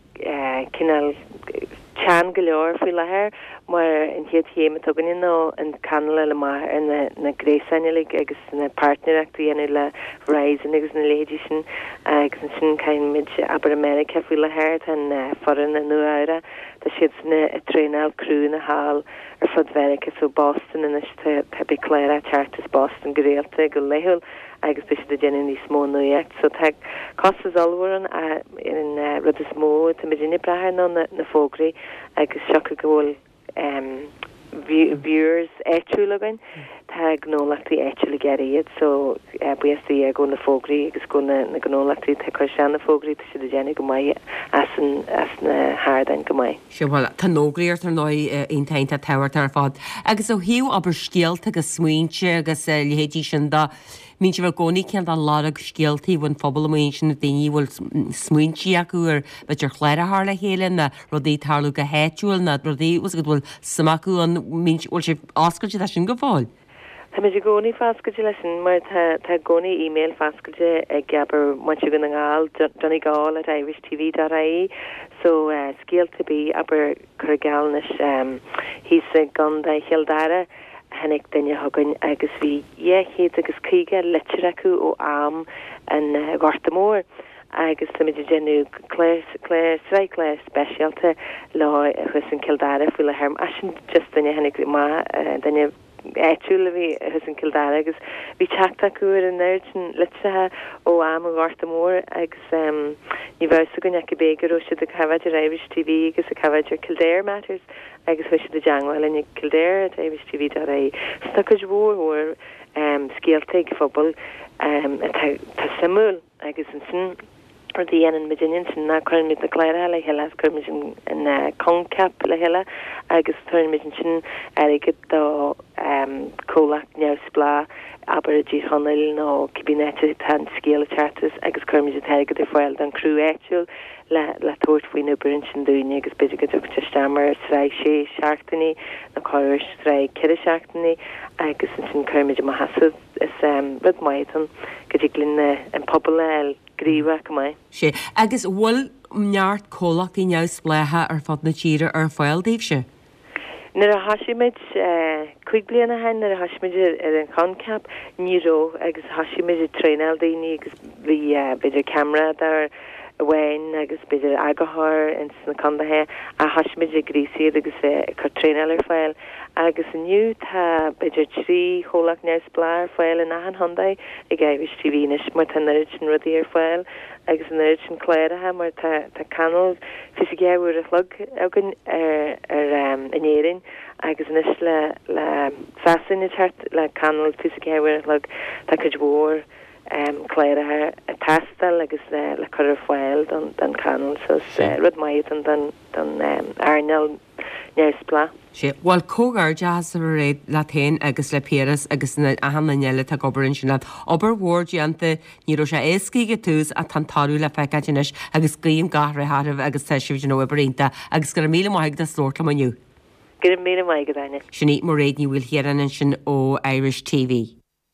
cinál chan go leor fao lethir mar an chiad chéime tugan nó an canala le mar ar na, na gréisainnig agus na partnerachtaí dhéanú le Verizon agus na léidir sin agus an sin cain mid aber America fao lethir tan uh, foran na nuáire tá siad na a trénál crú na hall ar fod America so Boston in is tá be Claire Charters Boston go réalta go léhol agus be de dénne ní smó nuíocht so te costas allhran a in uh, rud is mó tá midine brethir ná na, na fógraí agus seach ggóil um, viewers éitiúlagan tá gnólachtaí éitiúla geiad so uh, buí a go na fógraí agus go na, na gnólachtaí tá chu sean na fógraí tá si de dénne go mai as, an, as na hádain go mai. Se bhil tá nógraíart ar nói intainta tehart ar fád. Agus ó hiú aber scialta agus smuointe agus uh, lehétí sin da mín se bhar gcónaí cean an lára scialtaí bhain phobal amhaon sin na daoine bhfuil smuointí acu ar beit ar chléir ath le chéile na rudaí tarlú go héitiúil na rudaí was go bhfuil samachú an bhfuil sé oscailte sin go bháil. Tá meidir gcónaí fascailte lei sin mar tá gcónaí e-mail fascailte ag gabar muinte go na ngáil Johnny Gall at irish t v dot I E so uh, scialta bí aber chur gealnis um, hís a ganda Hildara hennig dunne hagann agus bhí héad agus chuige litir acu ó am an uh, Ghartamór agus tá meidir genú sra léir speisialta lá chus an Kildare fu le herm as sin just dunne hennig má uh, dunne éitiúla bhí chus an Kildare agus bhí teachta acu ar an neirdin litrathe ó am an Ghartamór agus um, ní bheh gon ag bégur ó si a cabhaid ar Irish T V agus a cabhaid ar Kildare Matters agus bhui si de Jangwell in Kildare at Irish T V dot I E. Sta go bhór hór um, scialtaigh phobal um, tá simúil agus an sin or the en Virginian sin na kar mit na Clara le hela kar mit in concap le hela agus turn mit sin erige do um colach neuspla aber die hanel no kabinette tan scale charters agus kar mit erige de foil dan crew actual la la tort fo no brinchen doing agus bit go to stammer strai she sharktani na kar strai kid sharktani agus sin kar mit ma hasad is um with maiton gediglin en populel gríomh go mai. sé agus bhfuil neart cólach í neamh spléthe ar fad na tíre ar fáil daobh se. Nar a hasisiid chuig bliana hain nar a hasisiid ar an concap níró agus hasisiid tréál daoine agus bhí beidir camera dar bhhain agus beidir agathir in na condathe a hasisiid a gríí agus chu tréál ar fáil agus aniu tá beidir trí chólach neamh spláir fáil in ahan Hyundai i gaiibh T V nis mar tá nuid sin rudí ar fáil agus nuid sin cléirethe mar tá canal fisigéhúir a chlog agan ar ar inéirin agus nis le le fesin le canal fisigéhúir a chlog tá chud mhór cléirethe a tastal agus le le chur ar fáil don canal so rud maiid an don airneall neamh splá. sé bhil cógar jazz a réad le tain agus le péras agus na ahannaile tá gobarin sin le obair mhór deanta níró sé écaige túús a tantáú le feiceis agus gríom gathrathh agus teisih nó barínta agus gur mí maigh de slóirla maniu. Gur mí maigad aine. Sinní mar réad ní bhfuil hiaran sin ó Irish T V.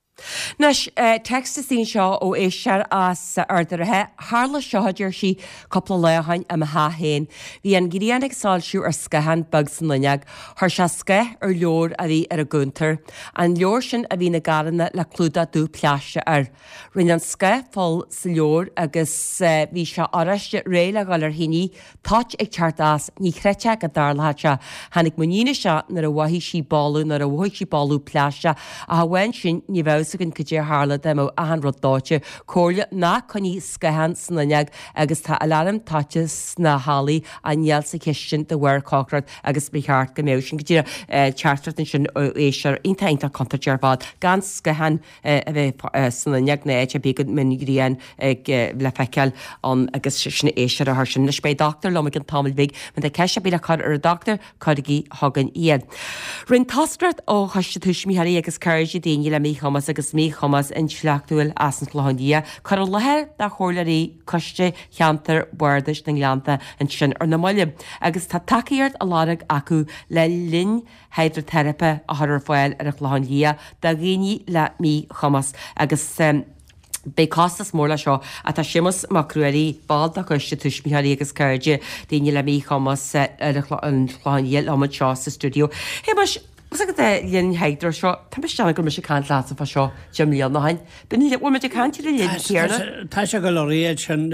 Nes texta sín seo ó é sear as ardarathe hála seoidir si coppla lehain am hahéin. Bhí an gríannig sáilisiú ar scahan bag san luneag, thar se sce ar leor a bhí ar a gúntar, an leor sin a bhí na garanna le clúda dú pleiste ar. Rinne an sce fáil sa leor agus bhí se áraiste réile gáil ar híní, táit ag teart as ní chreite a darlathe, hanig muíine se nar a bhhaí sí balú nar a bhhaid sí balú pleiste a bhain sin ní bheh gan go dé hála de mó ahan rodáte cóirle ná chuní scahan sanneag agus tá alarm táte na hálaí a neal sa ceistin de bhhar cócrad agus beart go mé sin go dtí chartart sin éisiir intainta contatearbád gan scahan a bheith sanneag na éte bí go minigríon le feiceil an agus sinna éisiir a th sin na spé doctor le an tamil big man de ceise bí le chu ar a doctor chuigí hagan iad. Rinn tasstrat ó chaiste tuismíhaí agus chuirdí daine le mí chamas agus mí chamas in sleachúil as an chláhandí, chu lehéir de chóirlaí coiste cheantar buirdas na leanta an sin ar na moile. Agus tá takeíart a láraigh acu le linn hydrotherapy a thar fáil ar a chláhandí de géine le mí chamas agus Bé costas mór le seo a tá simas má cruirí bád a chuiste tuismíhaí agus ceirde daine le mí chamas ar an chláinhéal am seo sa stúdio. Hé Gus go líon heidir seo Tá stena go me sé cant lá fa seo Jim líon na hain. Ben le bhfuil me cantir líon chéarna? Tá se go le réad sin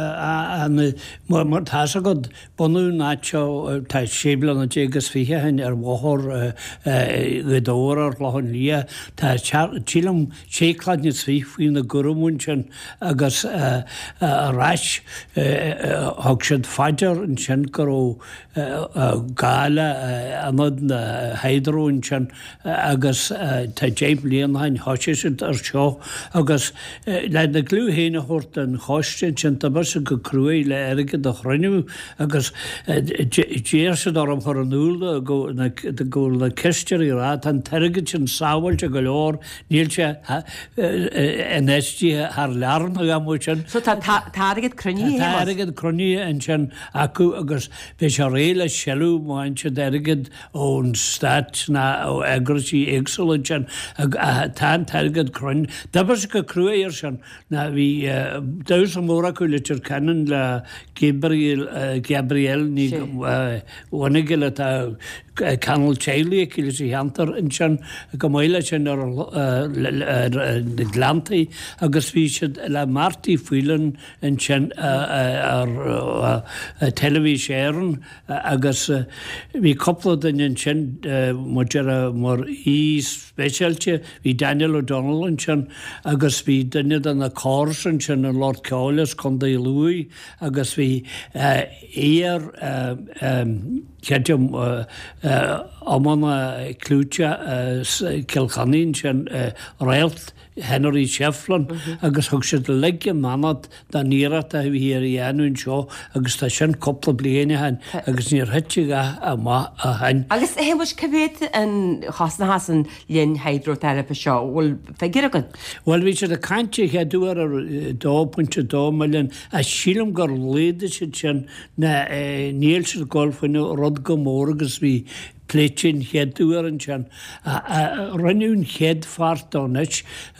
mar tá a go bonú náteo tá sébla na dégus fihe hain ar bhthir godóir ar láhan lí Tá tílam séclaidne sríoin na gurmún sin agus ráis thug siad faidir an sin gur gáile anad na héidirú sin agus tá déim líonhain háisiid ar seo agus le na glúhéine thuirt an cháiste sin tá mar go cruúí le aige do chruinú agus déir se ar an chu an núla ggóil na ceisteir í rá an teige sin sáhailte go leir níl se éistí th learm a gamú sin. So tágad cruní Tágad cruní an sin acu agus be se réile seú máin se deigad ón stát na ó agratí éagsúla sin tá teigad cruin. Dabar se go cruúéir sin na bhí dos an móra acu litir canan le Gabriel Gabriel ní bhaige le tá canal Chalí le sé heantar in sin go maiile sin ar glantaí agus bhí siad le Martí fuilan in sin ar televíséan agus bhí coppla in sin mar í spéisialte hí Daniel O'Donnell in sin agus bhí duine an na cásan sin an Lord Cowles chun dé luí agus bhí éar ceadum ammanna clúte Kilchanín sin réalt Henry Shefflin agus thug sé leige manad dá nírat a bhí ar dhéanún seo agus tá sin coppla bliana hain agus níor heite a má a hain. Agus é bhs cyféad an chasna hasan líon hydrotherapy seo bhfuil fegur agad? Well bhí sé a cante cheadúar ar dó puinte dó milliún a sílam gur léide sé sin na níl se golfine rud go mór agus bhí pléitsin cheadúar an sin runún chead fartánis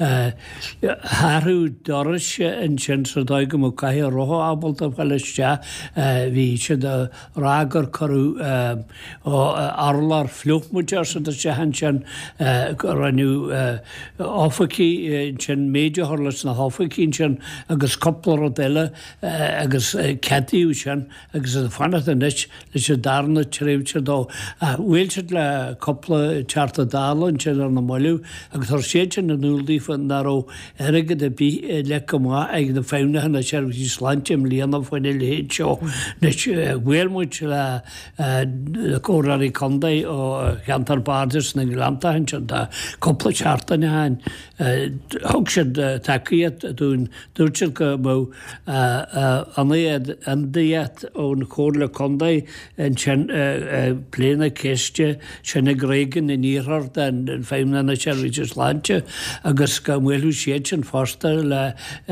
Harú doris an sin sa dá go mo cai roth abalt a bhheiliste hí se de rágar choú arlar fluchmutear sa se han sin runú áfaí sin méidirthlas na háfaín sin agus coppla rodile agus cetiú sin agus a fanna anis leis sé darna tréimse dó. Bhfuil se le coppla tearta dálan sin ar na moú agus tar sé sin na núldaí fan naró agad a bí le go má ag na féimnethe na sehí sláintim líana foiine léhéad seo bhfuilmuid le córaí condaí ó cheantar bádas na Glanta hin sin de coppla teartaine hain thug sé takeíad dún dúirteil go mó anéad andaíad ón cóla condaí an sin pléna céiste sinna gréigen in íhar den féimna na sehí sláinte agus go mhfuilú siad sin fásta le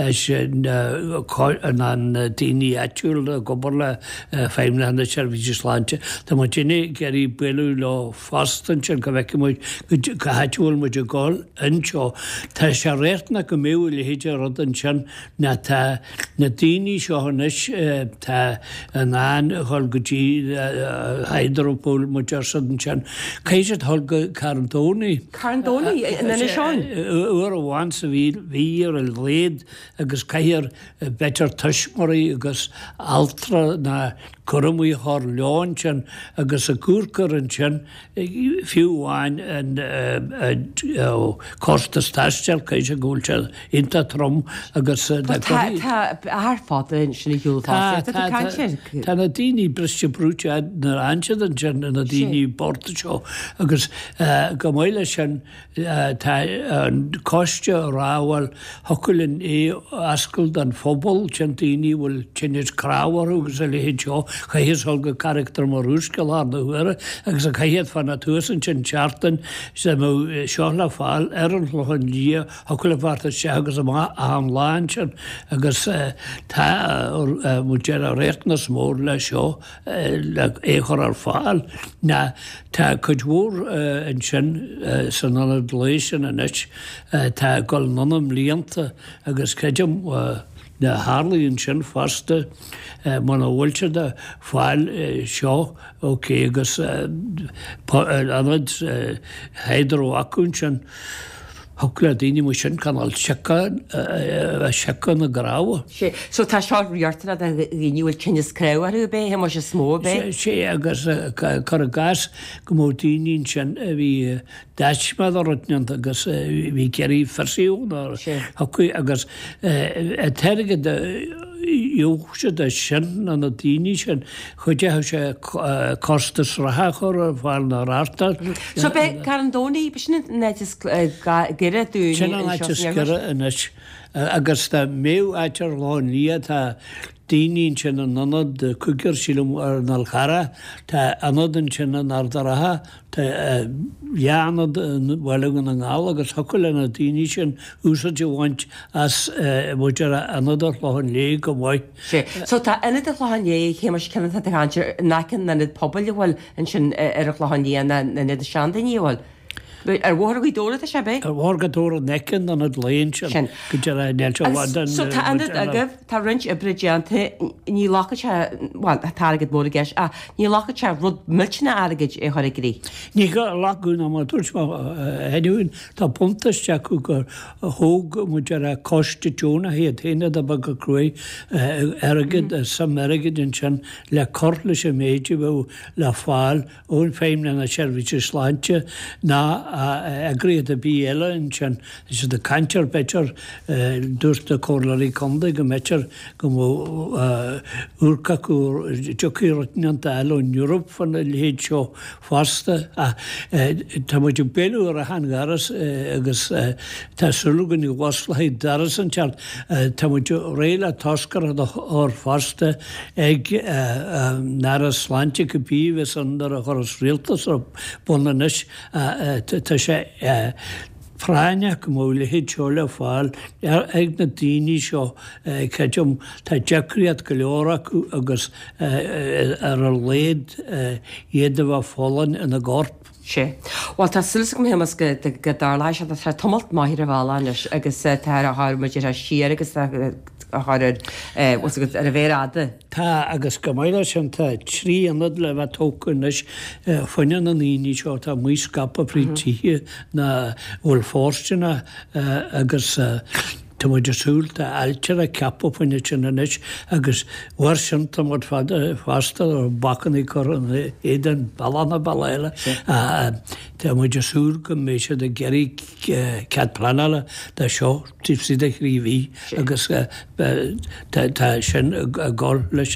an daoine etúil a gobar le féimna na sehí sláinte. Tá má déine geirí buú le fástan sin go bheicemuid go heitiúil muid a gáil anseo. Tá sé réitna go méú le héidir rud an sin na na daoine seohanis tá an án hol gotí hydropól mutear san sin. Céisiad thulga Carandónaí. Carandónaí na seán? Uair a bháin sa bhí bhí ar a léad agus caiir betar tuismorí agus altra na chumí thar leáin sin agus a cúrcar an sin fiúháin an costa stasteal céise gúilte inta trom agus Tá airfáda sinna hiúltá. Tá na daoine briste brúte na ansead an sin na daoine borta seo agus go mhaile sin an coiste ráhfuil thoculinn é ascail an fphobal sin daoine bhfuil tinid cráhar agus a léhéad seo chahéad thulga charactar mar rúscail ar na huire agus a chahéad fan na tuasan sin teartan sa mó seo le fáil ar an chlochan lí thocula bharta se agus an láin sin agus tá mu dear a réitnas mór le seo le échar ar fáil na tá chudhór an sin san anna léisian anis tá goil nonam líanta agus ceidim na Harlaíonn sin fásta mana bhfuilte de fáil seo ócé agus anad héidir ó acún sin thugla daoine mu sin canál secha na gráha. So tá seo riartana a gníúil cinne scréharú bé he mar se smó bé? sé agus chu a gas go mó daoín sin a bhí deismead rutneant agus bhí ceirí fersíún chu agus teige Joogse de sin an a daoine sin chuide sé costas ratha chur a bhil na rátar. So be Carandónaí be sin gire dú sin an inis agus tá méh aitar láin líad tá daoín sin an anad cugur sílam ar nalchara tá anadan sin an ardaratha tá dheanad bhfuilegan an gáil agus thocail na daoine sin úsad de bhaint as muidir anadar láin lé go bhaid. So tá inad a chláhanné chéime cinna aáir necin na poblbal bhfuil an sin ar a chláhanní na na seandaí bhil. Ar bhór go dóla a se bé? Ar bhór go dóra necin an léon sin go de So tá anad agah tá rint a brideanta ní lácha tágad mór gceis a ní lácha se rud miltena agaid é chuir grí. Ní go laún am dúirt heún tá puntaiste acu gur thóg mu ar a coiste teúna héad héine a bag go cruí agad sam agad in sin le corla sé méidir bh le fáil ón féimna na sehíte sláinte ná agréad a bí eile an sin is de cantear betir dúirta cólaí conda go metir go úrcaú joíirtneanta eile in Europa fan héad seo fásta a tá muidir beú ar a hangaras agus tásúlagan i bhhaslaid daras an teart tá muidir réile toscar á fásta ag náras sláinte go bí vis an ar a choras rialtas ar bunanis tá sé Fráine go móla hé teola fáil ar ag na daoine seo ceidim tá deacríad go leorach agus ar a léad iadamh fólan ina gcorp. sé. Well tá sulsa go hémas go dar leis a tá tomalt maithir a bháis agus tá a hámuidir a siar agus ar a bhéráda. Tá agus go maiile sin tá trí anad le bheith tócanis foiinean na líní seo tá mí scapa prítíthe na bhfuil fórstena agus Tá muidir súlta ailte a ceappa puine sinnanis agus bhar sin tá mar fásta ar bacannaí chu an éan bailna bailile Tá muidir súr go méise de geirí cead planala de seo típsí de chríomhí agus tá sin gáil leis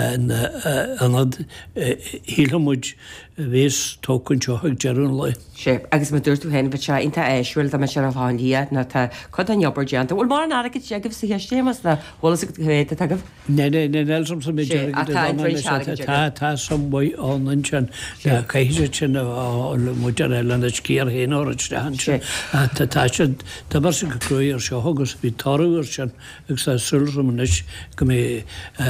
anad hílamúid bhés tócann seo ag dearún le. sé agus me dúirtú hen bheit se inta éisiúil a me se a bháinlí na tá chud an jobbar deanta. Bhfuil mar ná go teagah sa héistémas na bhlas héta tagah? Ne nelsom som tá som boi an sin caiise sin muidir eile na cíar héana áid han sin tá sin dabar sin go cruúir seo agus bhí tarúir sin agus sa sulsom is go mé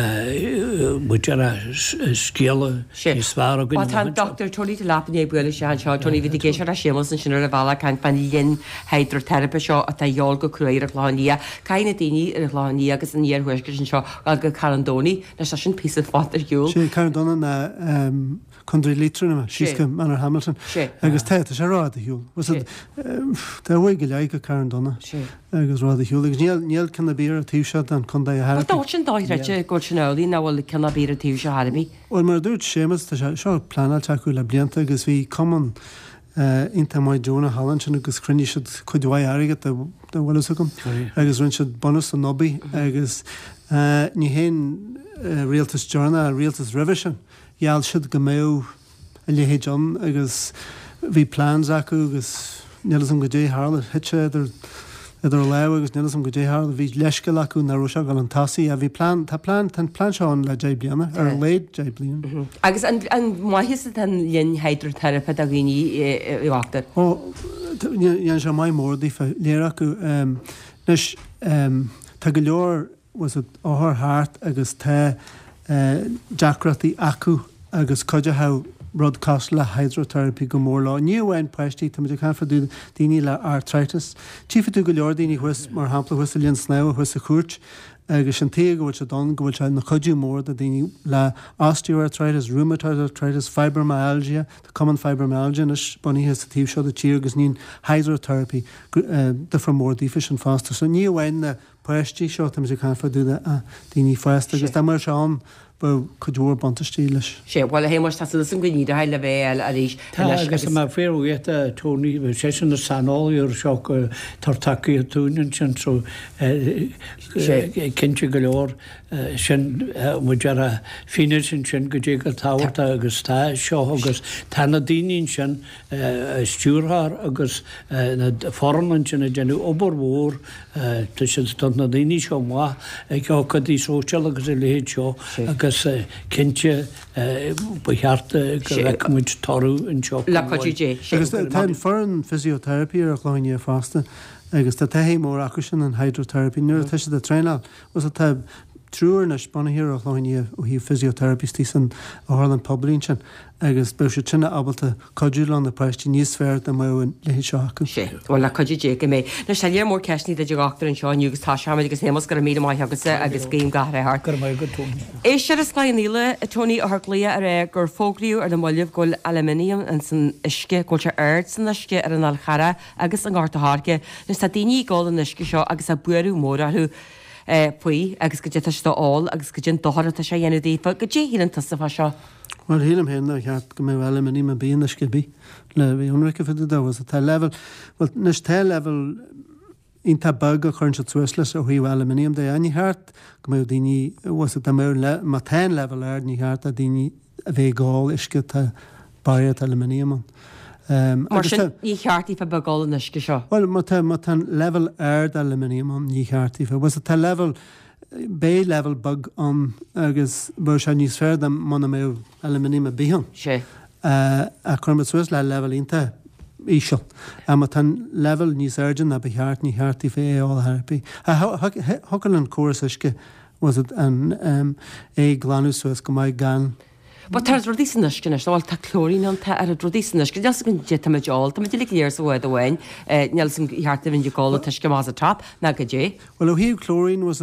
muidir scéala í svár a Doctor Tony de Lapané buile se seo Tony vi géisi a sémas an sin a bhla caiin fan lin hydrotherapy seo a tá jóol go cruúir a chláníí, caiine daoine ar a chláníí agus an níorhuiisgur sin seo a go carandóní na se sin pí fátar dúil. sé carandóna na chundrí lítrúna síca Manor Hamilton agus te sé rád a hiúil. Tá bhfuil go leid go carandóna agus rád a hiúil, agus níl cinna bí a tíise an chundá a Tá sin dáreite go sinálí na bhfuil cinna bí a tíise Harmí. Bhil mar dúirt sémas seo planal teú le blianta agus bhí cuman inta mai Jonah Hallan sin agus crinne siad chuidhhaid aige bhfuil gom agus rinn siad bonus an nobby agus ní héin Realtas Journal a Realtas Revision Jaall siad go méh a léhé John agus bhí plans acu agus nelas go dé hála hitse idir idir le agus nelas go dé hála bhí leisce acu na roise gal an tasí a bhí plán tá plán tan plán seán le dé blianana ar léad dé blian. Agus an maihí an linn hydrotherapy a ghoine iachtar. Ó dhéan se mai mór dí léir acu nes tá go leor was it áth háart agus tá deacratí acu agus coide ha broadcast le hydrotherapy go mór lá. Níomhhain peistí tá muidir can faú daoine le arthritis. Tífa tú go leor daoine chuis mar hapla chuis a líon sná chuis a chuirt agus an té gohfuil se don gohfuil se na chuidú mór a daoine le osteoarthritis, rheumatoid arthritis, fibromyalgia, the common fibromyalgia is buníthe sa tíobh seo a tír agus níon hydrotherapy de fra mór dífa an fásta. So níomhhain na peistí seo tá muidir can faú a daoine fásta agus tá mar seán chuúór bantatí leis. sé bhil hémar tá san goní a heile bhéil a ríis. agus má féhhéit a tóní sé sin na sanáíar seo tar takeí a túnin sin so cinnte go leor sin muidir a fiine sin sin go dé go táhairta agus tá seo agus tána daoín sin stúrthar agus na forman sin a déanú obair mhór tu sin na daoine seo má ag chudí sóteal agus i léhéad seo agus cinnte buhearta go bheicmuid tarú an seo. Le chuidé. Agus tá foreign physiotherapy ar a chláinní fásta agus tá tahé mór acu sin an hydrotherapy nuair a tuise a tréál was a tá trúr na spannaíar a chláinní ó hí physiotherapistí san a Harlan Publin sin agus be se sinna abalta codúán na preistí níos sfr a mhain le seo acu. sé bhil le chuidé go mé. Na sé léar mór ceisní de deachtar an seáinú agus tá seama agus hémas go mí mai agus agus céim gathart gur mai go tú. É sé a sláíile a Tony a lia ar é gur fógliú ar na moileh goil aluminium an san isce ggóil se air san isce ar an alchara agus an gátathge nus tá daoine gáil an isce seo agus a buú mór athú puí agus go dé táá agus go dgin dohar a sé dhéanana ddífa go dé híananta sa seo. Well hílam héna cheart go mé bhile man ní a bíon scibí le bhí unrice fi dohas a tá level well nes tá level ínta bag a chun se tuislas ó híh aluminium de aní hart go mé daoine was a mé le má tain level air ní hart a daoine a bheith gáil isce tá bair aluminium an. Mar sin ní cheartí fe bagáil an isce seo. Well má má tan level air aluminium an ní cheartí fe was a tá level bé level bug an agus bu se níos fér am man mé aluminium a bíhan. sé a chum suas le level ínta ísio. A má tan level níos urgent a beheart ní heartí fé all happy. Hogan an choras isce was it an um, é glanú suas go mai gan. Ba tar rodísan iscin is bháil tá chlórín an ar a rodísan iscin deas gon je tamideáil, Tá le léir sa bhid ahhain neall san heartta vin gála tuisce más a tap na go dé. Well ó híh chlórín was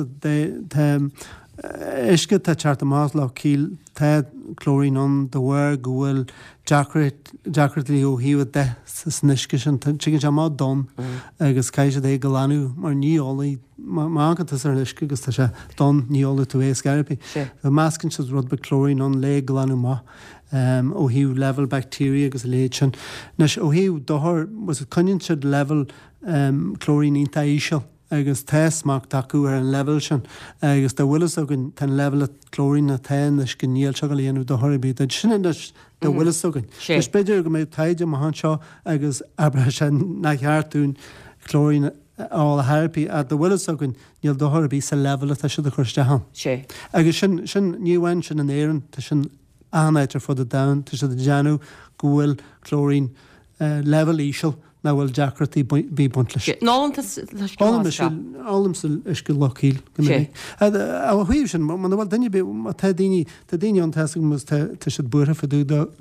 isce tá teart más le cíl tá chlórín an do bhar gohfuil Jackart lí ó híh de snisce sin tuigin se má don agus caiise é go leanú mar níolaí mágantas ar isce agus tá se don níola tú é scarpi. Tá máscin se rud be chlórín an le go leanú má ó híh level bacteria agus léid sin. Nes ó híh dothir was coinn siad level chlórín ínta ísio. agus testach taú ar an level sin agus de bhfuilas agan tan level a chlórín na tain is go níl se go léanú do thoirbí sin de bhfuilas agan. Is beidir go mé taide a han seo agus aber sin na cheartún chlórín á a hairpaí a do bhfuilas agan níl do thoirbí sa level a se a chuiste han. sé Agus sin sin níhain sin an éan tá sin anéitir fud a da tá se deanú gohfuil chlórín level ísio na bhfuil Jackratí bí bunt leis. Álamsil is go lochíil go mé. A bhuiimh sin man bhil daine tá daine tá daine an teasa mu tá si buirtha faú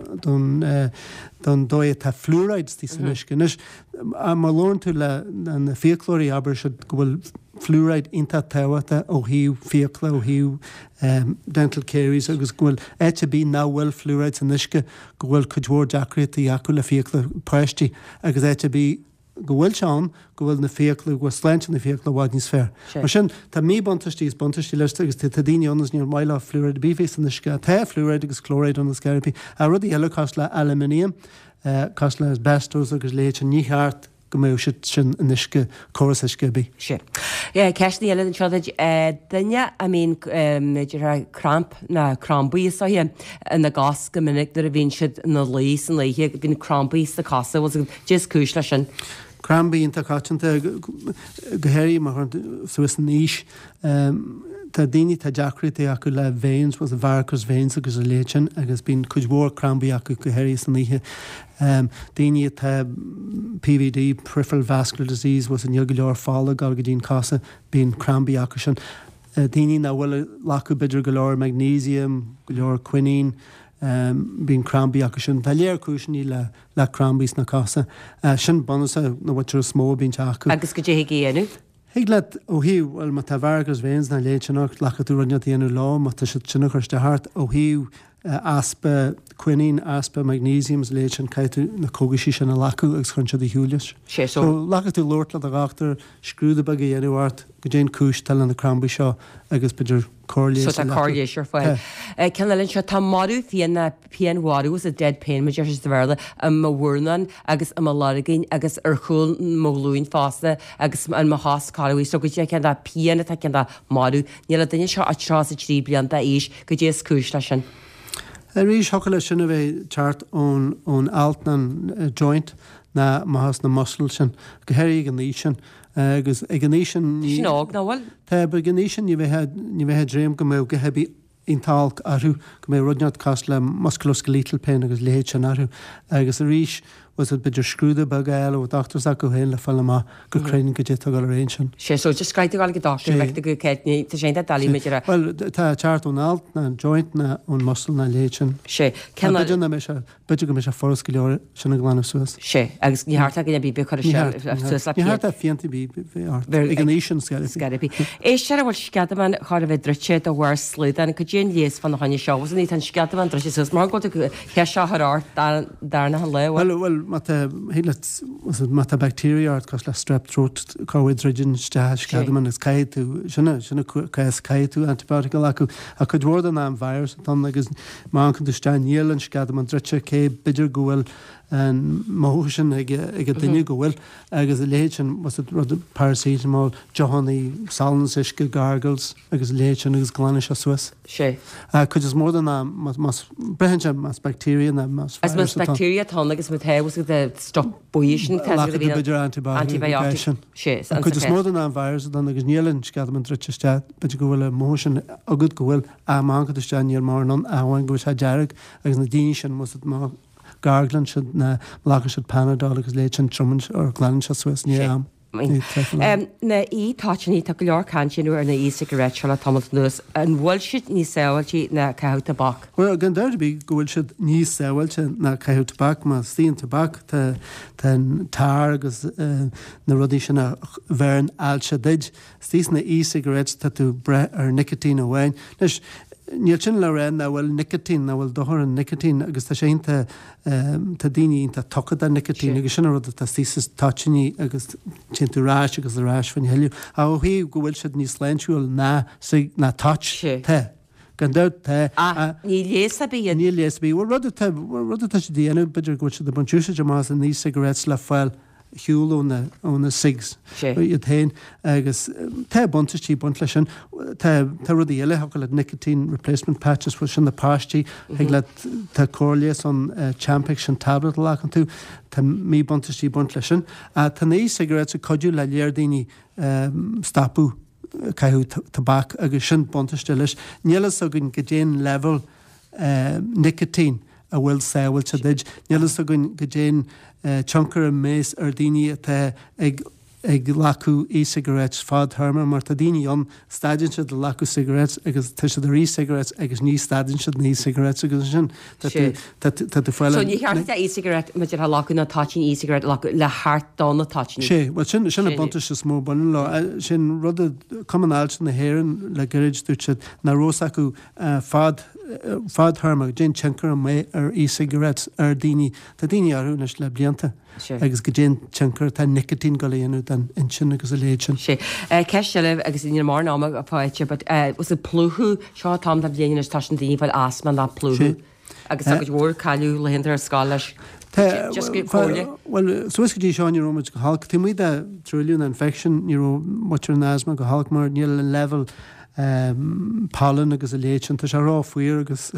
don dóid tá fluorides tí san isce. A má lór tú le an fiochlóí aber se go bhfuil fluoride inta táhata ó híú fiocla ó híú dental caries agus gohfuil éte bí náhfuil fluoride san isce go bhfuil chudhór Jackratí acu le fiocla preistí agus éte bí go bhfuil seán go bhfuil na fiocla go sleint na fiocla bháid níos fearr. Mar sin tá mí bantaistí bantaistí leis agus tá daine anas níor maiile fluoride bífé san isce tá fluoride agus chlóraid an na scarpi a rudí eile cos le aluminium cos le asbestos agus léit an níheart go mé si sin in isce choras isce bí. sé. Ceisna eile an seid duine a mín idir cramp na crambaí sahe na gas go minic ar a bhín siad na lís an léthe bhín crambaí sa casa was just cúis lei sin. Crambaí inta cáitinta gohéirí mar suas níis tá daine tá Jackratí acu le veins was a varicose veins agus a léitin agus bín chudhór crambaí acu gohéirí san níthe. Daine tá P V D, peripheral vascular disease was an go leor fála gal go dtín casa bín crambaí acu sin. Daine na bhfuil lacu beidir go leor magnesium, go leor quinine, bín crambaí acu sin. Tá léir cúisinaí le le crambís na casa. Sin bonasa na bhatir smó bín acu. Agus go dé géanú? Hiag le ó híú bhil má tá bhargus véins na léitseach lechaú runne dhéanú lá má tá si sinna chuiste hart ó híú aspa quinine, aspa magnesiums léit sin caiú na cógaí sin na lacu agus chunse de hiúlis. sé So lechaú Lord le a gaachtar scrúda bag a dhéanúhart go dé cúis tal an na crambí seo agus beidir cóirlé. So tá cóirlé seir fáil. Ceanlinn seo tá marú fion na peanhharú a dead pain me deir de bhela a mhúrnan agus a láginn agus ar chuúil móúin fásta agus an hás cáí so go dé cean peanna tá cean marú níl a daine seo ará a trí blianta éis go dé cúis lei sin. A rís hoca le sinna bheith teart ón ón altnan joint na mahas na muscle sin gohéirí an ní sin agus ag an ní sin Snág náhfuil? Tá be gan ní sin ní bheitthe dréim go mé go hebí intalc athú go mé rudneart cos le musculoskeletal pain agus léhéid sin athú agus a rís was it beidir scrúda bag eile ó doctors a go héin le fall má go creinnn go dé go réin sin. sé so just skyite gáil go doctor me go ceitní tá sé dalí me. Well tá teart ón alt na joint na ón muscle na léid sin. sé beidir me se beidir go me se forras go leor sinna gláanamh suas. sé agus níharta gine bí chu Níhart a fianta bí igníisian scarpi. É se bhil scaman chu a bheith drite a bhhar slúd an go dé léas fan na haine seo, ní tan scaman dre sus mar go che seárá darna an le. Well well mat a bacteriaart cos le strep throat COVID-19 staman is caiú sinna sinna caiú antibiotical acu a chud bhór an am virus an agus má an steanílan scadam an drite cé bididir gohfuil an mósin ag duine gohfuil agus a léin was rud paracetamol Johannaí salans isce gargles agus léin agus gláine a Swiss. sé. Chud is mór an brehin mas bacteria na mas As mas bacteria tá agus mu hegus de stop buisisin bididir antibiotic sé. chud is mór an virus an agus nílann scadam an drite beidir gohfuil a mósin agad gohfuil a má go steanníar mar an áhain go se dearag agus na daine sin muss má garglan si na lácha si Panadol agus léit an truman ar glan se Swiss ní am. Na í táitiní tá go leor cansinú ar na í cigarette se le Thomas nuas an bhfuil siad ní saoiltí na caiú tabbac. Well gan deirbí gohfuil siad níos saoilte na caiú tabbac má stíon tabbac ten tar agus na rudí sin na bhearn ailte deid stís na í cigarettes tá tú bre ar nicotine ahhain. Níl sin le ran na bhfuil nicotine na bhfuil dothir an nicotine agus tá sé ta daoine tá tuchad a nicotine agus sinna rud tá tíos táitiní agus sin tú ráis agus ráis fan heú. A hí go bhfuil siad níos leintúil ná na táit te. Gan deit te ní léas a bí ní léas bí bhfuil rud rud tá sé déanú beidir go de bunúsa más an ní cigarettes le fáil hiúil ón na sigs i tain agus te buntatí bunt lei sin tá rudí eile ha le nicotine replacement patches fu sin na pátí ag le tá cóléas an champic sin tablet le an tú tá mí buntatí bunt lei sin a tá ní cigarettes a codú le léir daoine stapú caiú tabbac agus sin buntaiste leis nílas a gon go déan level nicotine a bhfuil saohfuil se deid nílas a gon go déan chunkar a mées ar daine atá ag ag lacu e-cigarettes fad thermar mar tá daine an staidir se de lacu cigarettes agus tu se de e-cigarettes agus ní staidir se ní cigarettes agus sin tá foiile. So ní cheart e-cigarette me ha lacu na táin e-cigarette le hart dá na táin. sé, well sin sinna bunta se smó bunin lá sin rud cumáilte na héan le gairid dúte na rosacu fad fad thermar gin chunkar a mé ar e-cigarettes ar daine tá daine arúnas le blianta. agus go dé chunkar tá nicotine go léanú den in sin agus a léin. sé. Ceiste le agus in mar ná a fáite, but was a plúthú seo tám a bléana is tasin daoine bhil asma na plúthú. agus agus bhór caiú le hintar scáis. Well, suiscatí seán ní róid go halk tí muide trilún infection ní muir an asma go halk mar níl an level pollen agus a léin tá se rá fuiir agus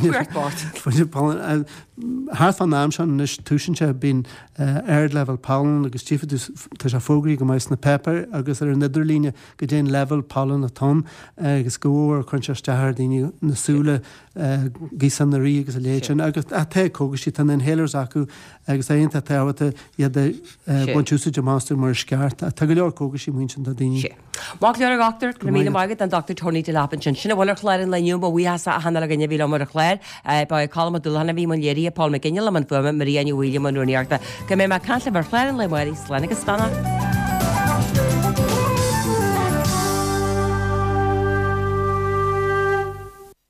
Har fan náam se is túsinse bín air level pollen agus tífa tá se fógraí go meis na pepper agus ar an nidirlíne go dé level pollen a tom agus gohar chun se stehar daine nasúla gí san naí agus a léin agus a te cógus sí tan an héiles acu agus aonanta tehata iad buúsa de máú mar sceart a tag leor cógus sí muin a daine. Má leor gatar go mí maigad an Doctor Tony de Lapan sin sinna bhil chléir an leniu bh a hanna a gine bhí mar a chléir ba calma dulhanna bhí man léirí Paul McGinne le an fuime Maria William an Rúnearta go mé mar canla bar chléir an le marí slena agus stanna.